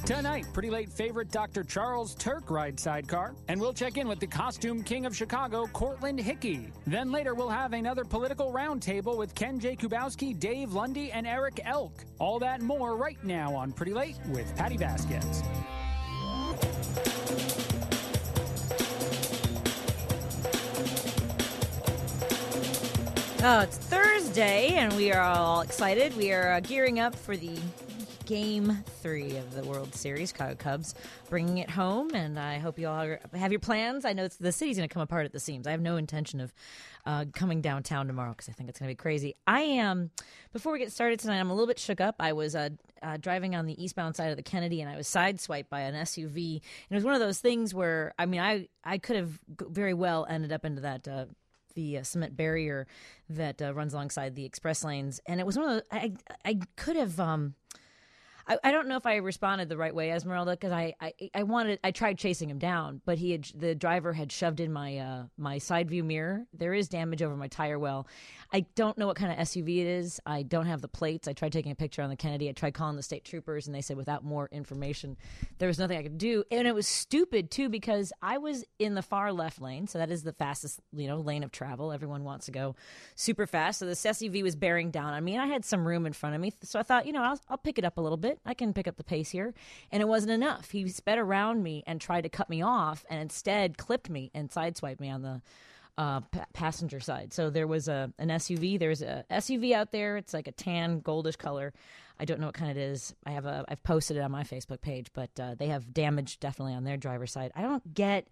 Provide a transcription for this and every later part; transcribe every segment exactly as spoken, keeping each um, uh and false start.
Tonight, Pretty Late favorite Doctor Charles Turk rides sidecar, and we'll check in with the costume king of Chicago, Cortland Hickey. Then later, we'll have another political roundtable with Ken Jakubowski, Dave Lundy, and Eric Elk. All that and more right now on Pretty Late with Patty Vasquez. Oh, it's Thursday, and we are all excited. We are uh, gearing up for the Game three of the World Series, Chicago Cubs bringing it home, and I hope you all have your plans. I know it's, the city's going to come apart at the seams. I have no intention of uh, coming downtown tomorrow because I think it's going to be crazy. I am, before we get started tonight, I'm a little bit shook up. I was uh, uh, driving on the eastbound side of the Kennedy, and I was sideswiped by an S U V, and it was one of those things where, I mean, I, I could have very well ended up into that uh, the uh, cement barrier that uh, runs alongside the express lanes, and it was one of those, I, I could have... Um, I, I don't know if I responded the right way, Esmeralda, because I, I, I wanted I tried chasing him down, but he had, the driver had shoved in my uh, my side view mirror. There is damage over my tire well. I don't know what kind of S U V it is. I don't have the plates. I tried taking a picture on the Kennedy. I tried calling the state troopers, and they said without more information, there was nothing I could do. And it was stupid too because I was in the far left lane, so that is the fastest you know lane of travel. Everyone wants to go super fast, so this S U V was bearing down on me, and I had some room in front of me, so I thought, you know, I'll, I'll pick it up a little bit. I can pick up the pace here. And it wasn't enough. He sped around me and tried to cut me off and instead clipped me and sideswiped me on the uh, p- passenger side. So there was a an S U V. There's a S U V out there. It's like a tan, goldish color. I don't know what kind it is. I have a, I've posted it on my Facebook page, but uh, they have damage definitely on their driver's side. I don't get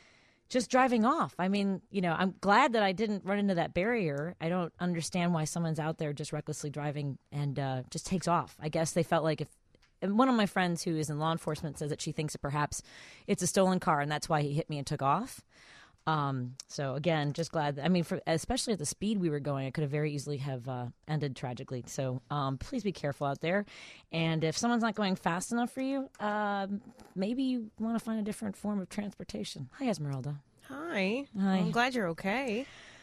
just driving off. I mean, you know, I'm glad that I didn't run into that barrier. I don't understand why someone's out there just recklessly driving and uh, just takes off. I guess they felt like if And one of my friends who is in law enforcement says that she thinks that perhaps it's a stolen car and that's why he hit me and took off. Um, so again, just glad that, I mean, for, especially at the speed we were going, it could have very easily have uh, ended tragically. So um, please be careful out there. And if someone's not going fast enough for you, uh, maybe you want to find a different form of transportation. Hi, Esmeralda. Hi. Hi. I'm glad you're okay.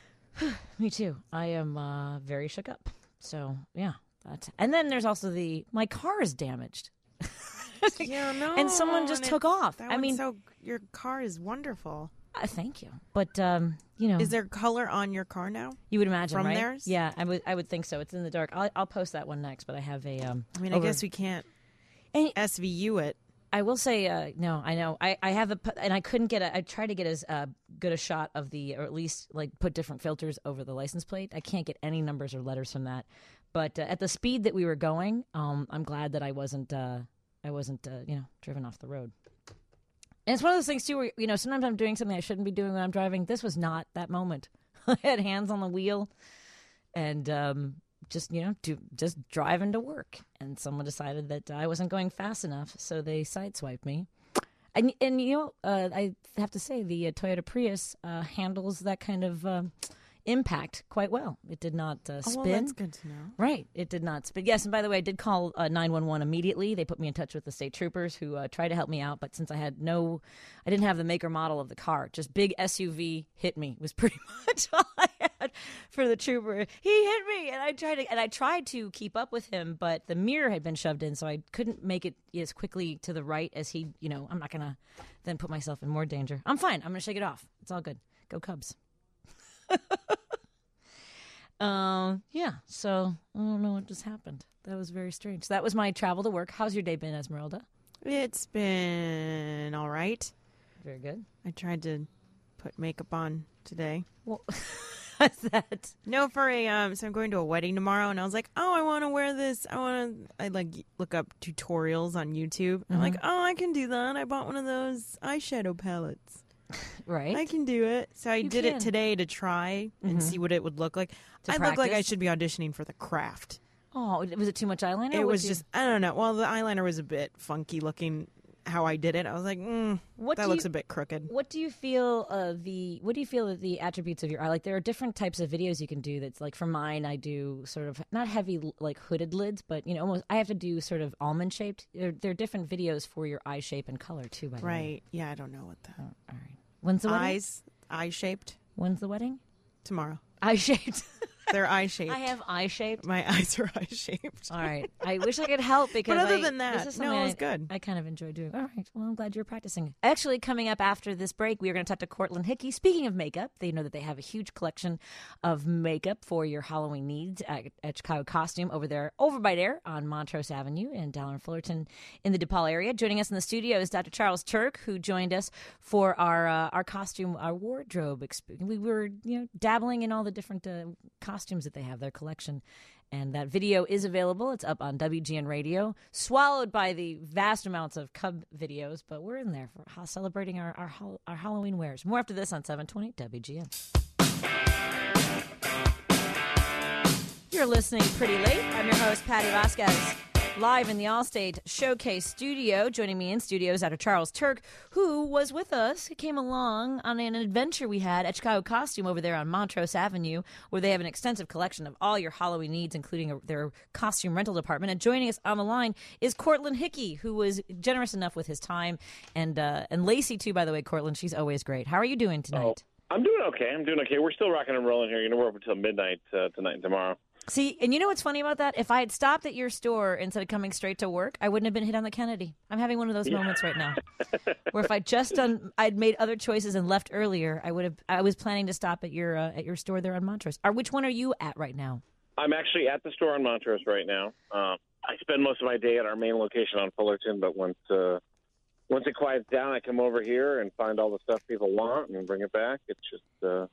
Me too. I am uh, very shook up. So yeah. That. And then there's also the, my car is damaged. Yeah, no. And someone just and took it, off. That I mean, so your car is wonderful. Uh, thank you. But, um, you know. Is there color on your car now? You would imagine, From right? theirs? Yeah, I would I would think so. It's in the dark. I'll, I'll post that one next, but I have a... Um, I mean, over... I guess we can't and, S V U it. I will say, uh, no, I know. I, I have a... And I couldn't get a... I tried to get as uh, good a shot of the... Or at least, like, put different filters over the license plate. I can't get any numbers or letters from that. But uh, at the speed that we were going, um, I'm glad that I wasn't... Uh, I wasn't, uh, you know, driven off the road. And it's one of those things, too, where, you know, sometimes I'm doing something I shouldn't be doing when I'm driving. This was not that moment. I had hands on the wheel and um, just, you know, do, just driving to work. And someone decided that I wasn't going fast enough, so they sideswiped me. And, and you know, uh, I have to say, the uh, Toyota Prius uh, handles that kind of... Uh, impact quite well. It did not uh, spin. Oh, well, that's good to know. Right. It did not spin. Yes, and by the way, I did call uh, nine one one immediately. They put me in touch with the state troopers who uh, tried to help me out, but since I had no, I didn't have the make or model of the car, just big S U V hit me was pretty much all I had for the trooper. He hit me, and I tried to, and I tried to keep up with him, but the mirror had been shoved in, so I couldn't make it as quickly to the right as he, you know, I'm not going to then put myself in more danger. I'm fine. I'm going to shake it off. It's all good. Go Cubs. um yeah so I don't know what just happened. That was very strange. So that was my travel to work. How's your day been, Esmeralda? It's been all right. Very good. I tried to put makeup on today. Well, what's that? No, for a um so I'm going to a wedding tomorrow, and I was like, oh, I want to wear this. I want to I like look up tutorials on YouTube. Mm-hmm. I'm like, oh, I can do that. I bought one of those eyeshadow palettes. Right. I can do it. So I You did can. it today to try and Mhm. see what it would look like. To I look like I practice? should be auditioning for The Craft. Oh, was it too much eyeliner? It What'd was you- just, I don't know. Well, the eyeliner was a bit funky looking how I did it. I was like, mm, What that do looks you- a bit crooked. What do you feel uh, the what do you feel that the attributes of your eye? Like there are different types of videos you can do. That's like for mine, I do sort of not heavy like hooded lids, but you know almost I have to do sort of almond shaped. There, there are different videos for your eye shape and color too. By the way. Right. Yeah, I don't know what the Oh, all right. When's the wedding? eyes, eye shaped When's the wedding? tomorrow. Eye shaped. They're eye shaped. I have eye shaped. My eyes are eye shaped. All right. I wish I could help because. But other I, than that, this is no, something it was I, good. I kind of enjoy doing. All right. Well, I'm glad you're practicing. Actually, coming up after this break, we are going to talk to Cortland Hickey. Speaking of makeup, they know that they have a huge collection of makeup for your Halloween needs at, at Chicago Costume over there, over by there on Montrose Avenue in Dallin and Fullerton in the DePaul area. Joining us in the studio is Doctor Charles Turk, who joined us for our uh, our costume, our wardrobe experience. We were, you know, dabbling in all the different uh, costumes that they have, their collection. And that video is available. It's up on W G N Radio, swallowed by the vast amounts of Cub videos, but we're in there for celebrating our, our, our Halloween wares. More after this on seven twenty W G N. You're listening Pretty Late. I'm your host, Patty Vasquez, live in the Allstate Showcase studio. Joining me in studio is Doctor Charles Turk, who was with us. He came along on an adventure we had at Chicago Costume over there on Montrose Avenue, where they have an extensive collection of all your Halloween needs, including a, their costume rental department. And joining us on the line is Cortland Hickey, who was generous enough with his time. And uh, and Lacey, too, by the way, Cortland. She's always great. How are you doing tonight? Oh, I'm doing okay. I'm doing okay. We're still rocking and rolling here. You know, we're open until midnight uh, tonight and tomorrow. See, and you know what's funny about that? If I had stopped at your store instead of coming straight to work, I wouldn't have been hit on the Kennedy. I'm having one of those yeah. moments right now, where if I just done, I'd made other choices and left earlier, I would have. I was planning to stop at your uh, at your store there on Montrose. Or which one are you at right now? I'm actually at the store on Montrose right now. Um, I spend most of my day at our main location on Fullerton, but once uh, once it quiets down, I come over here and find all the stuff people want and bring it back. It's just. Uh,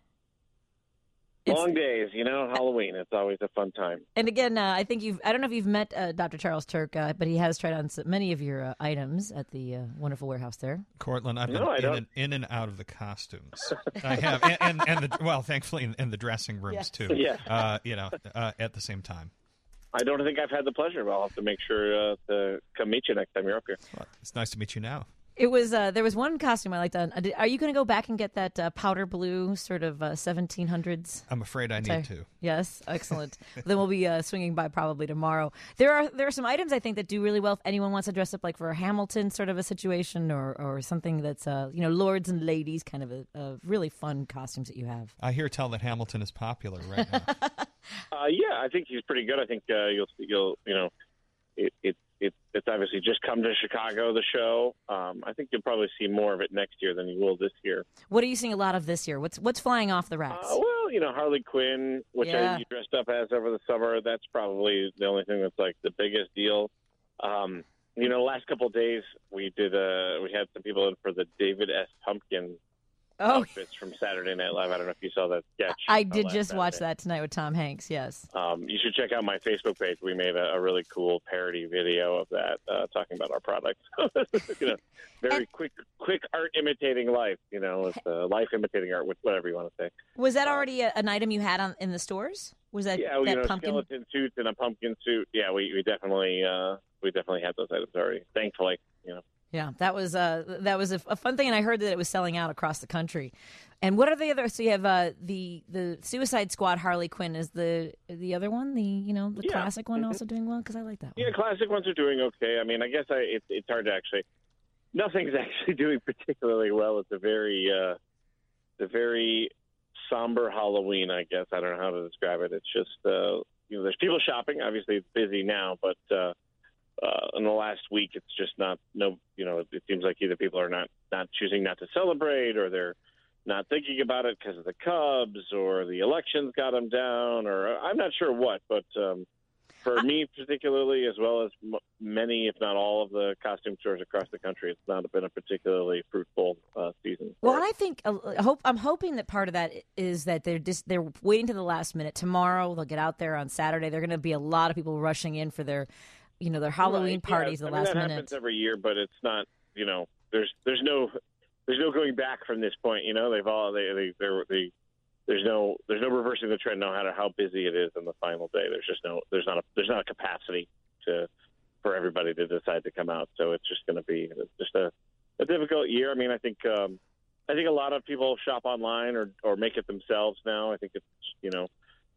It's, Long days, you know, Halloween. It's always a fun time. And again, uh, I think you've, I don't know if you've met uh, Doctor Charles Turk, uh, but he has tried on some, many of your uh, items at the uh, wonderful warehouse there. Cortland, I've been no, in, and, in and out of the costumes. I have. And, and, and the, well, thankfully, in, in the dressing rooms, yes. too. Yeah. Uh, you know, uh, at the same time. I don't think I've had the pleasure, but I'll have to make sure uh, to come meet you next time you're up here. Well, it's nice to meet you now. It was uh, there was one costume I liked on. Are you going to go back and get that uh, powder blue sort of uh, seventeen hundreds? I'm afraid I need to. Yes, excellent. Then we'll be uh, swinging by probably tomorrow. There are there are some items I think that do really well if anyone wants to dress up like for a Hamilton sort of a situation or, or something that's uh, you know, lords and ladies kind of a, a really fun costumes that you have. I hear tell that Hamilton is popular right now. uh, yeah, I think he's pretty good. I think uh, you'll you'll you know it. it It, it's obviously just come to Chicago, the show. Um, I think you'll probably see more of it next year than you will this year. What are you seeing a lot of this year? What's what's flying off the racks? Uh, well, you know, Harley Quinn, which yeah. I you dressed up as over the summer. That's probably the only thing that's like the biggest deal. Um, you know, the last couple of days we did. Uh, we had some people in for the David S. Pumpkin oh. outfits from Saturday Night Live. I don't know if you saw that sketch. I did just Saturday. watch that tonight with Tom Hanks. Yes. Um, you should check out my Facebook page. We made a, a really cool parody video of that, uh, talking about our product. you know, very and, quick, quick art imitating life. You know, it's uh, life imitating art, whatever you want to say. Was that already a, an item you had on in the stores? Was that yeah, that you know, pumpkin skeleton suit and a pumpkin suit? Yeah, we, we definitely uh, we definitely had those items already. Thankfully, you know. Yeah, that was uh, that was a, a fun thing, and I heard that it was selling out across the country. And what are the other? So you have uh, the the Suicide Squad Harley Quinn is the the other one, the you know the yeah. classic one mm-hmm. also doing well because I like that one. Yeah, classic ones are doing okay. I mean, I guess I, it, it's hard to actually. Nothing's actually doing particularly well. It's a very uh, the very somber Halloween. I guess I don't know how to describe it. It's just uh, you know there's people shopping. Obviously, it's busy now, but. Uh, Uh, in the last week, it's just not no. You know, it seems like either people are not not choosing not to celebrate, or they're not thinking about it because of the Cubs, or the elections got them down, or I'm not sure what. But um, for me particularly, as well as m- many, if not all, of the costume stores across the country, it's not been a particularly fruitful uh, season. Well, and I think uh, hope I'm hoping that part of that is that they're just they're waiting to the last minute. Tomorrow, they'll get out there on Saturday. They're going to be a lot of people rushing in for their. You know, their Halloween right. parties yeah, the I mean, last that minute. happens every year, but it's not. You know, there's there's no there's no going back from this point. You know, they've all they they they're, they there's no there's no reversing the trend. No matter how busy it is on the final day, there's just no there's not a there's not a capacity to for everybody to decide to come out. So it's just going to be it's just a, a difficult year. I mean, I think um, I think a lot of people shop online or or make it themselves now. I think it's you know.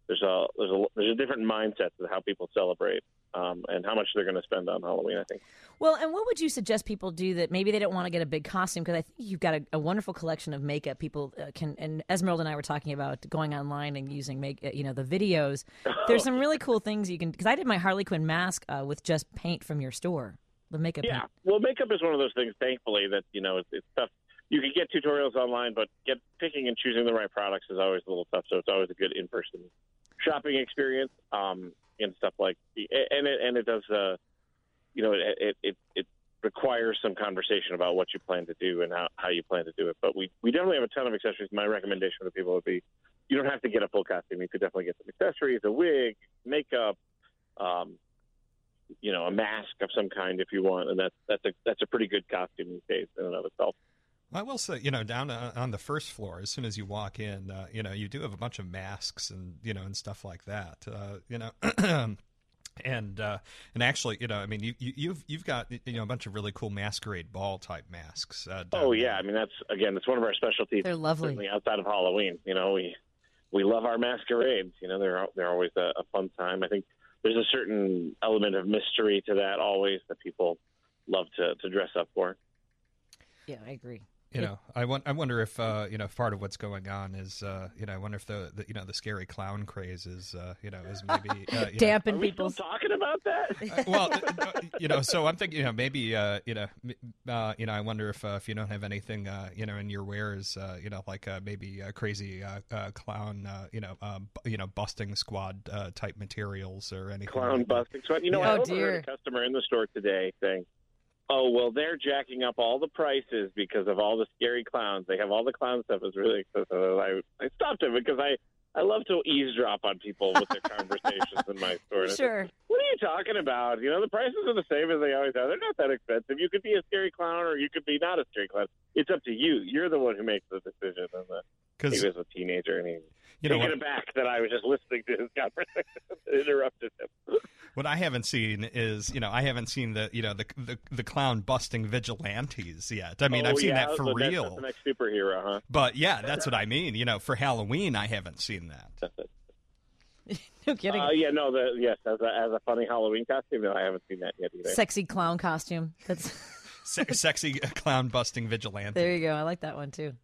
there's a there's a there's a different mindset to how people celebrate um, and how much they're going to spend on Halloween, I think. Well, and what would you suggest people do that maybe they don't want to get a big costume? Because I think you've got a, a wonderful collection of makeup. People uh, can, and Esmeralda and I were talking about going online and using make, uh, you know, the videos. There's some really cool things you can. Because I did my Harley Quinn mask uh, with just paint from your store, the makeup. Yeah, paint. well, makeup is one of those things. Thankfully, that you know it's, it's tough. You can get tutorials online, but get picking and choosing the right products is always a little tough. So it's always a good in-person shopping experience um, and stuff like. And it and it does, uh, you know, it, it it requires some conversation about what you plan to do and how, how you plan to do it. But we we definitely have a ton of accessories. My recommendation to people would be, you don't have to get a full costume. You could definitely get some accessories, a wig, makeup, um, you know, a mask of some kind if you want, and that's that's a that's a pretty good costume these days in and of itself. I will say, you know, down on the first floor, as soon as you walk in, uh, you know, you do have a bunch of masks and, you know, and stuff like that, uh, you know, and uh, and actually, you know, I mean, you, you, you've you've got, you know, a bunch of really cool masquerade ball type masks. Uh, oh, yeah. there. I mean, that's, again, that's one of our specialties. They're lovely. Certainly outside of Halloween. You know, we we love our masquerades. You know, they're, they're always a, a fun time. I think there's a certain element of mystery to that always that people love to, to dress up for. Yeah, I agree. You know, I, want, I wonder if, uh, you know, part of what's going on is, uh, you know, I wonder if the, the, you know, the scary clown craze is, uh, you know, is maybe... Uh, you Dampen Are we people's... still talking about that? Uh, well, uh, you know, so I'm thinking, you know, maybe, uh, you know, uh, you know, I wonder if uh, if you don't have anything, uh, you know, in your wares, uh, you know, like uh, maybe uh, crazy uh, uh, clown, uh, you know, uh, b- you know, busting squad uh, type materials or anything. Clown like busting squad. You know, Yeah. I Oh, overheard dear. a customer in the store today saying, oh, well, they're jacking up all the prices because of all the scary clowns. They have all the clown stuff. It's really expensive. I, I stopped him because I, I love to eavesdrop on people with their conversations in my store. And I said, Sure. what are you talking about? You know, the prices are the same as they always are. They're not that expensive. You could be a scary clown or you could be not a scary clown. It's up to you. You're the one who makes the decision. And the, he was a teenager, and he you know taken what, aback that I was just listening to his conversation and interrupted him. what I haven't seen is, you know, I haven't seen the, you know, the the, the clown busting vigilantes yet. I mean, oh, I've seen yeah, that for so that's, real. That's the next superhero, huh? But yeah, that's what I mean. You know, for Halloween, I haven't seen that. No kidding. Uh, yeah, no, the, yes, as a, as a funny Halloween costume, no, I haven't seen that yet either. Sexy clown costume. That's Se- sexy clown busting vigilante. there you go. I like that one too.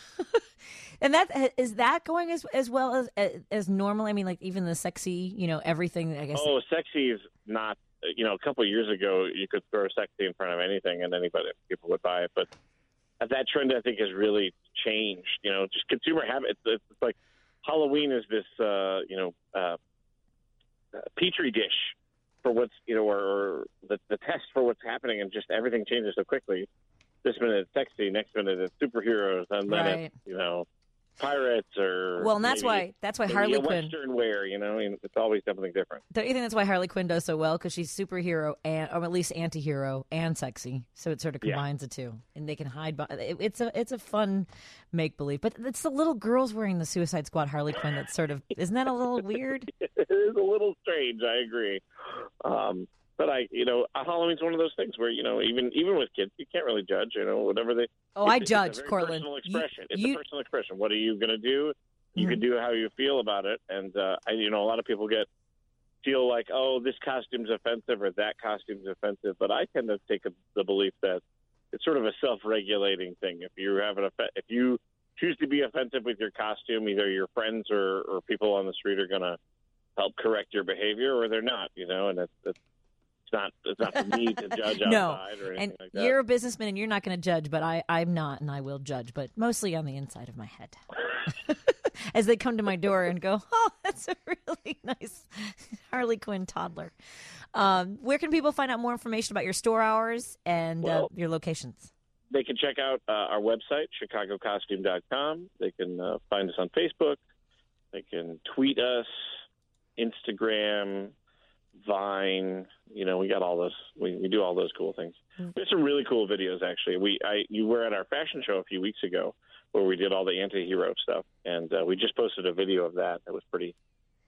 And that is that going as as well as as normal. I mean, like even the sexy, you know, everything. I guess. Oh, sexy is not. You know, a couple of years ago, you could throw sexy in front of anything, and anybody people would buy it. But that trend, I think, has really changed. You know, just consumer habits. It's, it's like Halloween is this, uh, you know, uh, petri dish for what's, you know, or, or the, the test for what's happening, and just everything changes so quickly. This minute it's sexy, next minute it's superheroes, and then Right. it's, you know, pirates or Well, and that's maybe- why that's why maybe Harley a Quinn. Western wear, you know, and it's always something different. Don't you think that's why Harley Quinn does so well? Because she's superhero and, or at least anti-hero and sexy, so it sort of Yeah. combines the two, and they can hide. By, it, it's a it's a fun make believe, but it's the little girls wearing the Suicide Squad Harley Quinn that's sort of isn't that a little weird? It is a little strange, I agree. Um, but I, you know, Halloween's one of those things where, you know, even even with kids, you can't really judge. You know, whatever they. Oh, I it's, judge, it's a very Cortland. Personal You- expression. it's you- a personal expression. What are you going to do? You Mhm. can do how you feel about it, and uh, I, you know, a lot of people get feel like, oh, this costume's offensive or that costume's offensive, but I tend to take a, the belief that it's sort of a self-regulating thing. If you have an offe- if you choose to be offensive with your costume, either your friends or, or people on the street are going to help correct your behavior, or they're not. You know, and it's it's it's not it's not for me to judge No, outside or anything and like that. you're a businessman, and you're not going to judge, but I I'm not, and I will judge, but mostly on the inside of my head. As they come to my door and go, oh, that's a really nice Harley Quinn toddler. Um, where can people find out more information about your store hours and uh, Well, your locations? They can check out uh, our website, chicago costume dot com. They can uh, find us on Facebook. They can tweet us, Instagram, Vine. You know, we got all those. We, we do all those cool things. There's some really cool videos, actually. We I you were at our fashion show a few weeks ago where we did all the anti-hero stuff, and uh, we just posted a video of that. That was pretty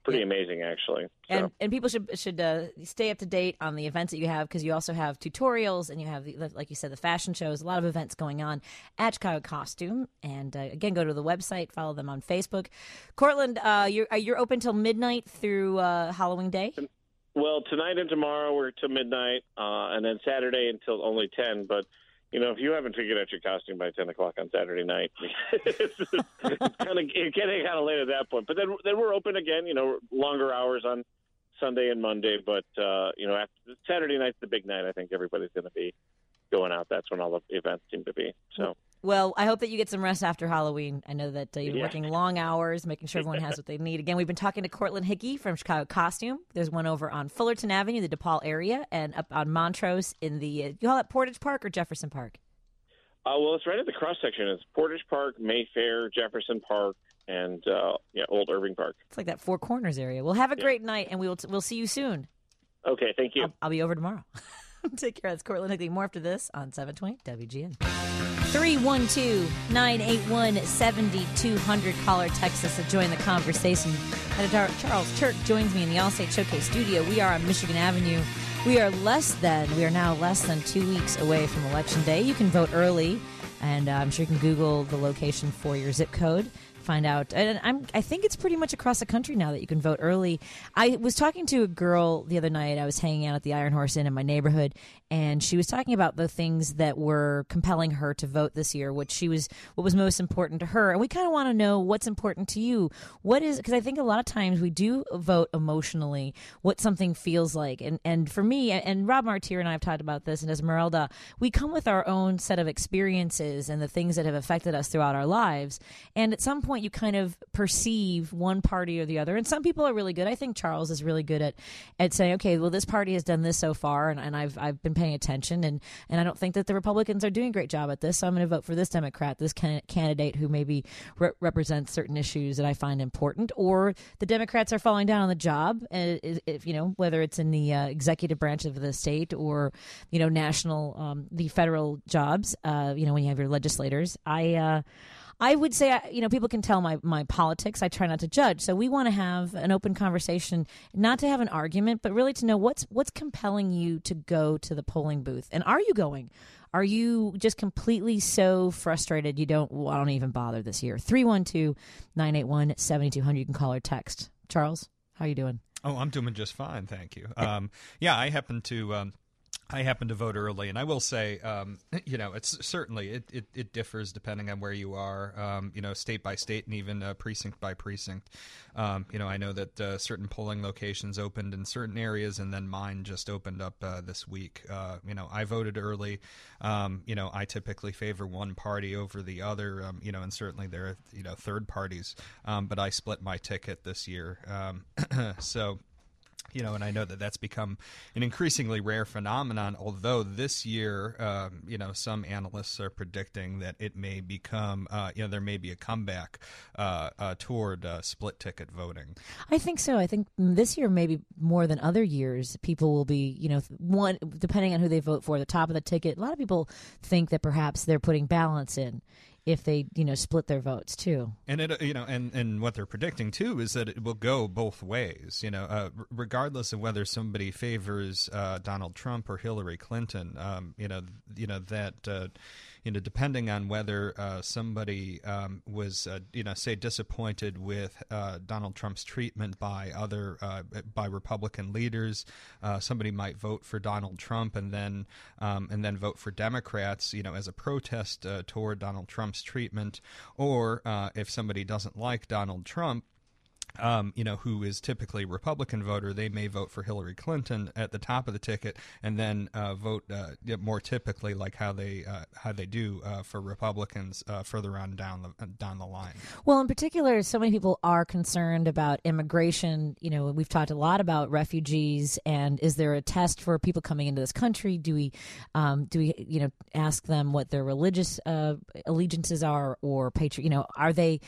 pretty Yeah. amazing, actually. So. And and people should should uh, stay up to date on the events that you have, because you also have tutorials and you have, the, like you said, the fashion shows. A lot of events going on at Chicago Costume. And uh, again, go to the website, follow them on Facebook. Cortland, uh, you're uh, you're open till midnight through uh, Halloween Day. Well, tonight and tomorrow we're till midnight, uh, and then Saturday until only ten. But you know, if you haven't figured out your costume by ten o'clock on Saturday night, it's, it's kind of it's getting kind of late at that point. But then then we're open again. You know, longer hours on Sunday and Monday. But uh, you know, after Saturday night's the big night. I think everybody's going to be going out. That's when all the events seem to be. So. Well, I hope that you get some rest after Halloween. I know that uh, you're Yeah. working long hours, making sure everyone has what they need. Again, we've been talking to Cortland Hickey from Chicago Costume. There's one over on Fullerton Avenue, the DePaul area, and up on Montrose in the, uh, you call it Portage Park or Jefferson Park? Uh, well, it's right at the cross section. It's Portage Park, Mayfair, Jefferson Park, and uh, yeah, Old Irving Park. It's like that Four Corners area. Well, have a great night, and we will t- we'll see you soon. Okay, thank you. I'll, I'll be over tomorrow. Take care. That's Cortland Hickey. More after this on seven twenty W G N. three one two, nine eight one, seven two zero zero. Call or text us to join the conversation. Editor Charles Turk joins me in the Allstate Showcase studio. We are on Michigan Avenue. We are less than, we are now less than two weeks away from Election Day. You can vote early, and uh, I'm sure you can Google the location for your zip code. Find out, and I'm, I think it's pretty much across the country now that you can vote early. I was talking to a girl the other night. I was hanging out at the Iron Horse Inn in my neighborhood, and she was talking about the things that were compelling her to vote this year, what she was, what was most important to her. And we kind of want to know what's important to you. What is, because I think a lot of times we do vote emotionally, what something feels like. And and for me, and Rob Martier and I have talked about this, and Esmeralda, we come with our own set of experiences and the things that have affected us throughout our lives. And at some point, you kind of perceive one party or the other. And some people are really good. I think Charles is really good at, at saying, okay, well, this party has done this so far, and, and I've I've been paying attention, and, and I don't think that the Republicans are doing a great job at this, so I'm going to vote for this Democrat, this can- candidate who maybe re- represents certain issues that I find important, or the Democrats are falling down on the job, and if, you know, whether it's in the uh, executive branch of the state or, you know, national, um, the federal jobs, uh, you know, when you have your legislators. I, uh, I would say, you know, people can tell my, my politics. I try not to judge. So we want to have an open conversation, not to have an argument, but really to know what's what's compelling you to go to the polling booth. And are you going? Are you just completely so frustrated you don't, well, I don't even bother this year? three one two, nine eight one, seven two zero zero. You can call or text. Charles, how are you doing? Oh, I'm doing just fine, thank you. Um, yeah, I happen to... Um, I happen to vote early, and I will say, um, you know, it's certainly it, it, it differs depending on where you are, um, you know, state by state and even uh, precinct by precinct. Um, you know, I know that uh, certain polling locations opened in certain areas, and then mine just opened up uh, this week. Uh, you know, I voted early. Um, you know, I typically favor one party over the other. Um, you know, and certainly there are you know third parties, um, but I split my ticket this year, um, so. You know, and I know that that's become an increasingly rare phenomenon, although this year, um, you know, some analysts are predicting that it may become, uh, you know, there may be a comeback uh, uh, toward uh, split ticket voting. I think so. I think this year, maybe more than other years, people will be, you know, one, depending on who they vote for, the top of the ticket. A lot of people think that perhaps they're putting balance in if they, you know, split their votes too. And it, you know, and, and what they're predicting too is that it will go both ways. You know, uh, regardless of whether somebody favors uh, Donald Trump or Hillary Clinton. Um, you know, you know that. Uh, You know, depending on whether uh, somebody um, was, uh, you know, say disappointed with uh, Donald Trump's treatment by other uh, by Republican leaders, uh, somebody might vote for Donald Trump and then um, and then vote for Democrats, you know, as a protest uh, toward Donald Trump's treatment. Or uh, if somebody doesn't like Donald Trump, Um, you know, who is typically a Republican voter, they may vote for Hillary Clinton at the top of the ticket, and then uh, vote uh, more typically like how they uh, how they do uh, for Republicans uh, further on down the down the line. Well, in particular, so many people are concerned about immigration. You know, we've talked a lot about refugees, and is there a test for people coming into this country? Do we, um, do we, you know, ask them what their religious uh, allegiances are, or patri- You know, are they?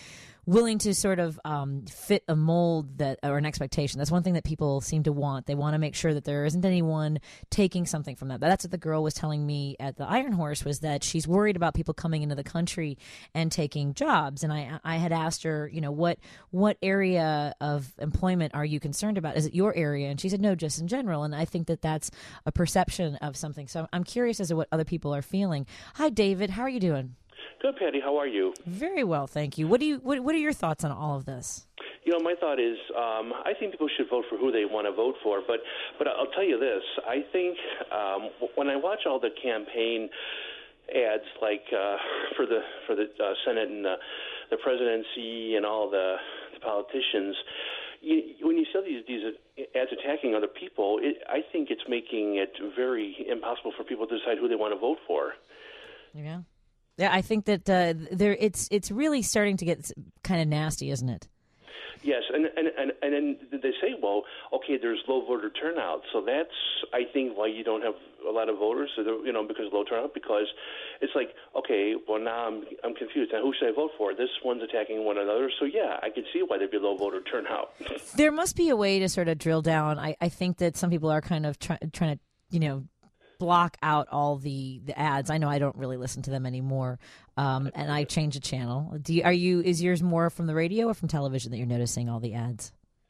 willing to sort of um, fit a mold that or an expectation. That's one thing that people seem to want. They want to make sure that there isn't anyone taking something from that. That's what the girl was telling me at the Iron Horse, was that she's worried about people coming into the country and taking jobs. And I I had asked her, you know, what what area of employment are you concerned about? Is it your area? And she said, no, just in general. And I think that that's a perception of something. So I'm curious as to what other people are feeling. Hi, David. How are you doing? Good, Patty. How are you? Very well, thank you. What do you what, what are your thoughts on all of this? You know, my thought is um, I think people should vote for who they want to vote for. But but I'll tell you this. I think um, when I watch all the campaign ads, like uh, for the for the uh, Senate and uh, the presidency and all the, the politicians, you, when you see these these ads attacking other people, it, I think it's making it very impossible for people to decide who they want to vote for. Yeah. Yeah, I think that uh, there it's it's really starting to get kind of nasty, isn't it? Yes, and and, and and then they say, well, okay, there's low voter turnout, so that's I think why you don't have a lot of voters, you know, because of low turnout. Because it's like, okay, well now I'm I'm confused. Now who should I vote for? This one's attacking one another, so yeah, I can see why there'd be low voter turnout. There must be a way to sort of drill down. I, I think that some people are kind of try, trying to, you know, block out all the, the ads. I know I don't really listen to them anymore, um, and I change the channel. Do you, are you? Is yours more from the radio or from television that you're noticing all the ads? Uh,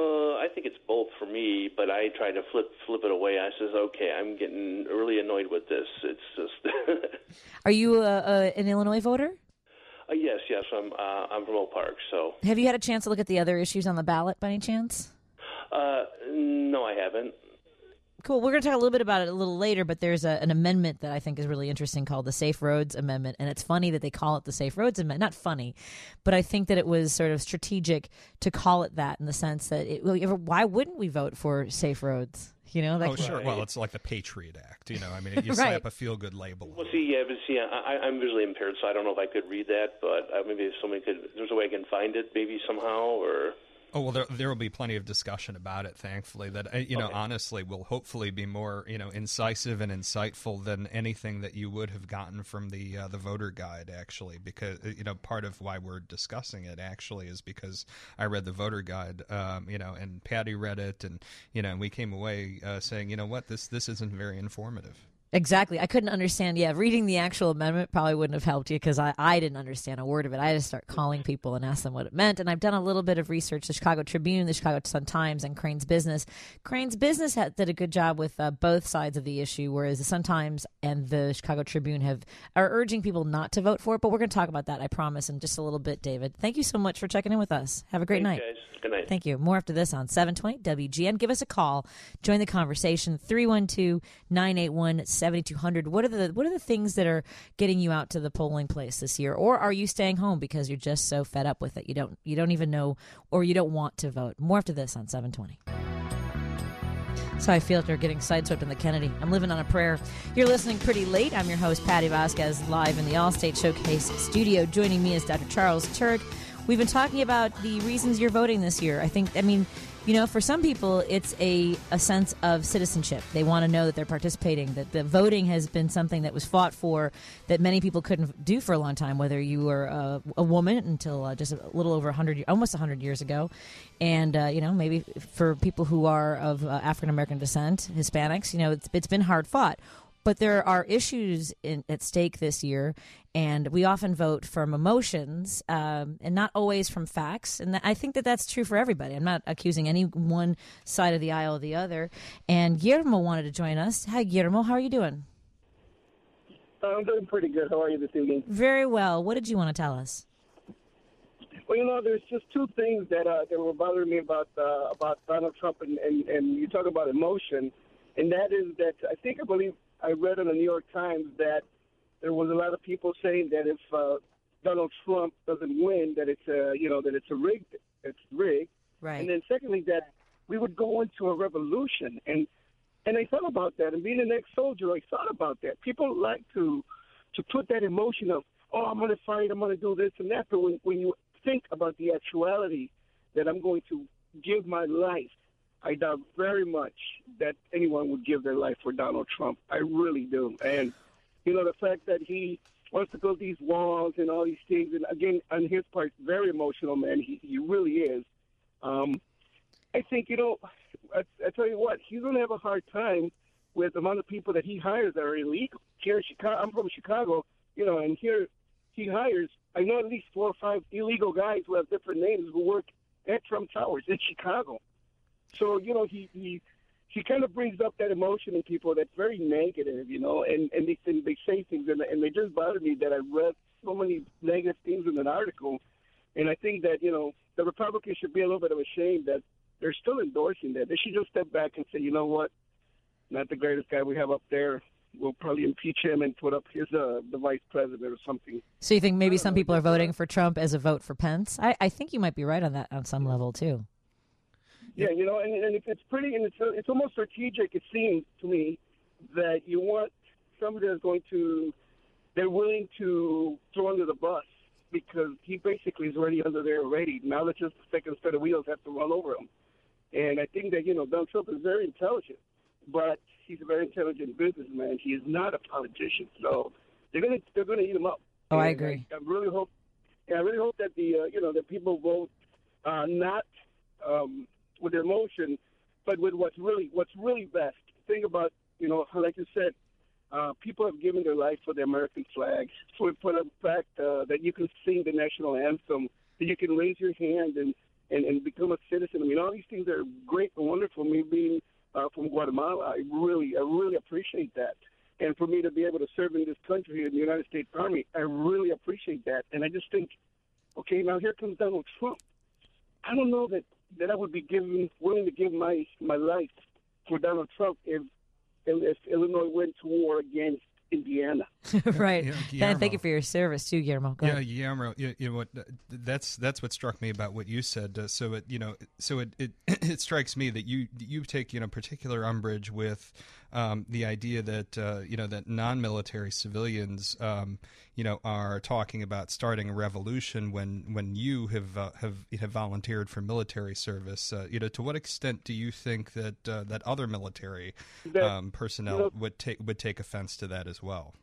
I think it's both for me, but I try to flip flip it away. I says, okay, I'm getting really annoyed with this. It's just. Are you a, a, an Illinois voter? Uh, yes, yes. I'm uh, I'm from Oak Park. So. Have you had a chance to look at the other issues on the ballot by any chance? Uh, no, I haven't. Cool. We're going to talk a little bit about it a little later, but there's a, an amendment that I think is really interesting called the Safe Roads Amendment, and it's funny that they call it the Safe Roads Amendment. Not funny, but I think that it was sort of strategic to call it that in the sense that it, why wouldn't we vote for safe roads? You know, like, oh, sure. Right. Well, it's like the Patriot Act. You know, I mean, you Right. slap a feel-good label. Well, see, yeah, but see, I, I'm visually impaired, so I don't know if I could read that, but uh, maybe if somebody could, there's a way I can find it, maybe somehow, or. Oh, well, there there will be plenty of discussion about it, thankfully, that, uh, you know, Okay. honestly will hopefully be more, you know, incisive and insightful than anything that you would have gotten from the uh, the voter guide, actually, because, uh, you know, part of why we're discussing it, actually, is because I read the voter guide, um, you know, and Patty read it, and, you know, and we came away uh, saying, you know what, this this isn't very informative. Exactly. I couldn't understand. Yeah, reading the actual amendment probably wouldn't have helped you because I, I didn't understand a word of it. I had to start calling people and ask them what it meant. And I've done a little bit of research. The Chicago Tribune, the Chicago Sun-Times, and Crane's Business. Crane's Business had, did a good job with uh, both sides of the issue, whereas the Sun-Times and the Chicago Tribune have are urging people not to vote for it. But we're going to talk about that, I promise, in just a little bit, David. Thank you so much for checking in with us. Have a great Thanks, night. guys. Good night. Thank you. More after this on seven twenty W G N. Give us a call. Join the conversation. three one two, nine eight one, seven two zero zero. What are the what are the things that are getting you out to the polling place this year? Or are you staying home because you're just so fed up with it? You don't you don't even know, or you don't want to vote. More after this on seven twenty. So I feel like they're getting sideswept in the Kennedy. I'm living on a prayer. You're listening pretty late. I'm your host, Patty Vasquez, live in the Allstate Showcase studio. Joining me is Doctor Charles Turk. We've been talking about the reasons you're voting this year. I think, I mean, you know, for some people, it's a, a sense of citizenship. They want to know that they're participating, that the voting has been something that was fought for, that many people couldn't do for a long time, whether you were a, a woman until uh, just a little over one hundred, almost one hundred years ago. And, uh, you know, maybe for people who are of uh, African-American descent, Hispanics, you know, it's, it's been hard fought. But there are issues in, at stake this year, and we often vote from emotions um, and not always from facts. And I think that that's true for everybody. I'm not accusing any one side of the aisle or the other. And Guillermo wanted to join us. Hi, Guillermo. How are you doing? I'm doing pretty good. How are you this evening? Very well. What did you want to tell us? Well, you know, there's just two things that uh, that were bothering me about uh, about Donald Trump, and, and, and you talk about emotion, and that is that I think I believe I read in the New York Times that there was a lot of people saying that if uh, Donald Trump doesn't win, that it's a you know that it's a rigged, it's rigged. Right. And then secondly, that we would go into a revolution, and and I thought about that. And being an ex-soldier, I thought about that. People like to to put that emotion of, oh, I'm going to fight, I'm going to do this and that. But when when you think about the actuality that I'm going to give my life, I doubt very much that anyone would give their life for Donald Trump. I really do. And, you know, the fact that he wants to build these walls and all these things. And again, on his part, very emotional, man. He, he really is. Um, I think, you know, I, I tell you what, he's going to have a hard time with the amount of people that he hires that are illegal. Here in Chicago, I'm from Chicago, you know, and here he hires, I know at least four or five illegal guys who have different names who work at Trump Towers in Chicago. So, you know, he, he, he kind of brings up that emotion in people that's very negative, you know, and, and they, and they say things, and, and they just bother me that I read so many negative things in an article. And I think that, you know, the Republicans should be a little bit of ashamed that they're still endorsing that. They should just step back and say, you know what, not the greatest guy we have up there. We'll probably impeach him and put up his uh, the vice president or something. So you think maybe some know, people are voting for Trump as a vote for Pence? I, I think you might be right on that on some level, too. Yeah, you know, and, and it's pretty, and it's, it's almost strategic, it seems to me, that you want somebody that's going to, they're willing to throw under the bus because he basically is already under there already. Now let's just the second set of wheels have to run over him. And I think that, you know, Donald Trump is very intelligent, but he's a very intelligent businessman. He is not a politician, so they're gonna they're gonna eat him up. Oh, and I agree. I, I really hope, yeah, I really hope that the uh, you know that people vote uh, not um, with emotion, but with what's really what's really best. Think about, you know, like you said, uh, people have given their life for the American flag, for for the fact uh, that you can sing the national anthem, that you can raise your hand and, and, and become a citizen. I mean, all these things are great and wonderful. Me being Uh, from Guatemala, I really, I really appreciate that. And for me to be able to serve in this country in the United States Army, I really appreciate that. And I just think, okay, now here comes Donald Trump. I don't know that, that I would be giving, willing to give my, my life for Donald Trump if, if Illinois went to war against Indiana. Right. Yeah, Dan, thank you for your service too, Guillermo. Go Yeah, ahead. Guillermo. You, you know what? That's that's what struck me about what you said. Uh, so it, you know, so it, it it strikes me that you you take you know particular umbrage with um, the idea that uh, you know that non-military civilians um, you know are talking about starting a revolution when when you have uh, have have volunteered for military service. Uh, you know, to what extent do you think that uh, that other military That, um, personnel you know, would take would take offense to that as well?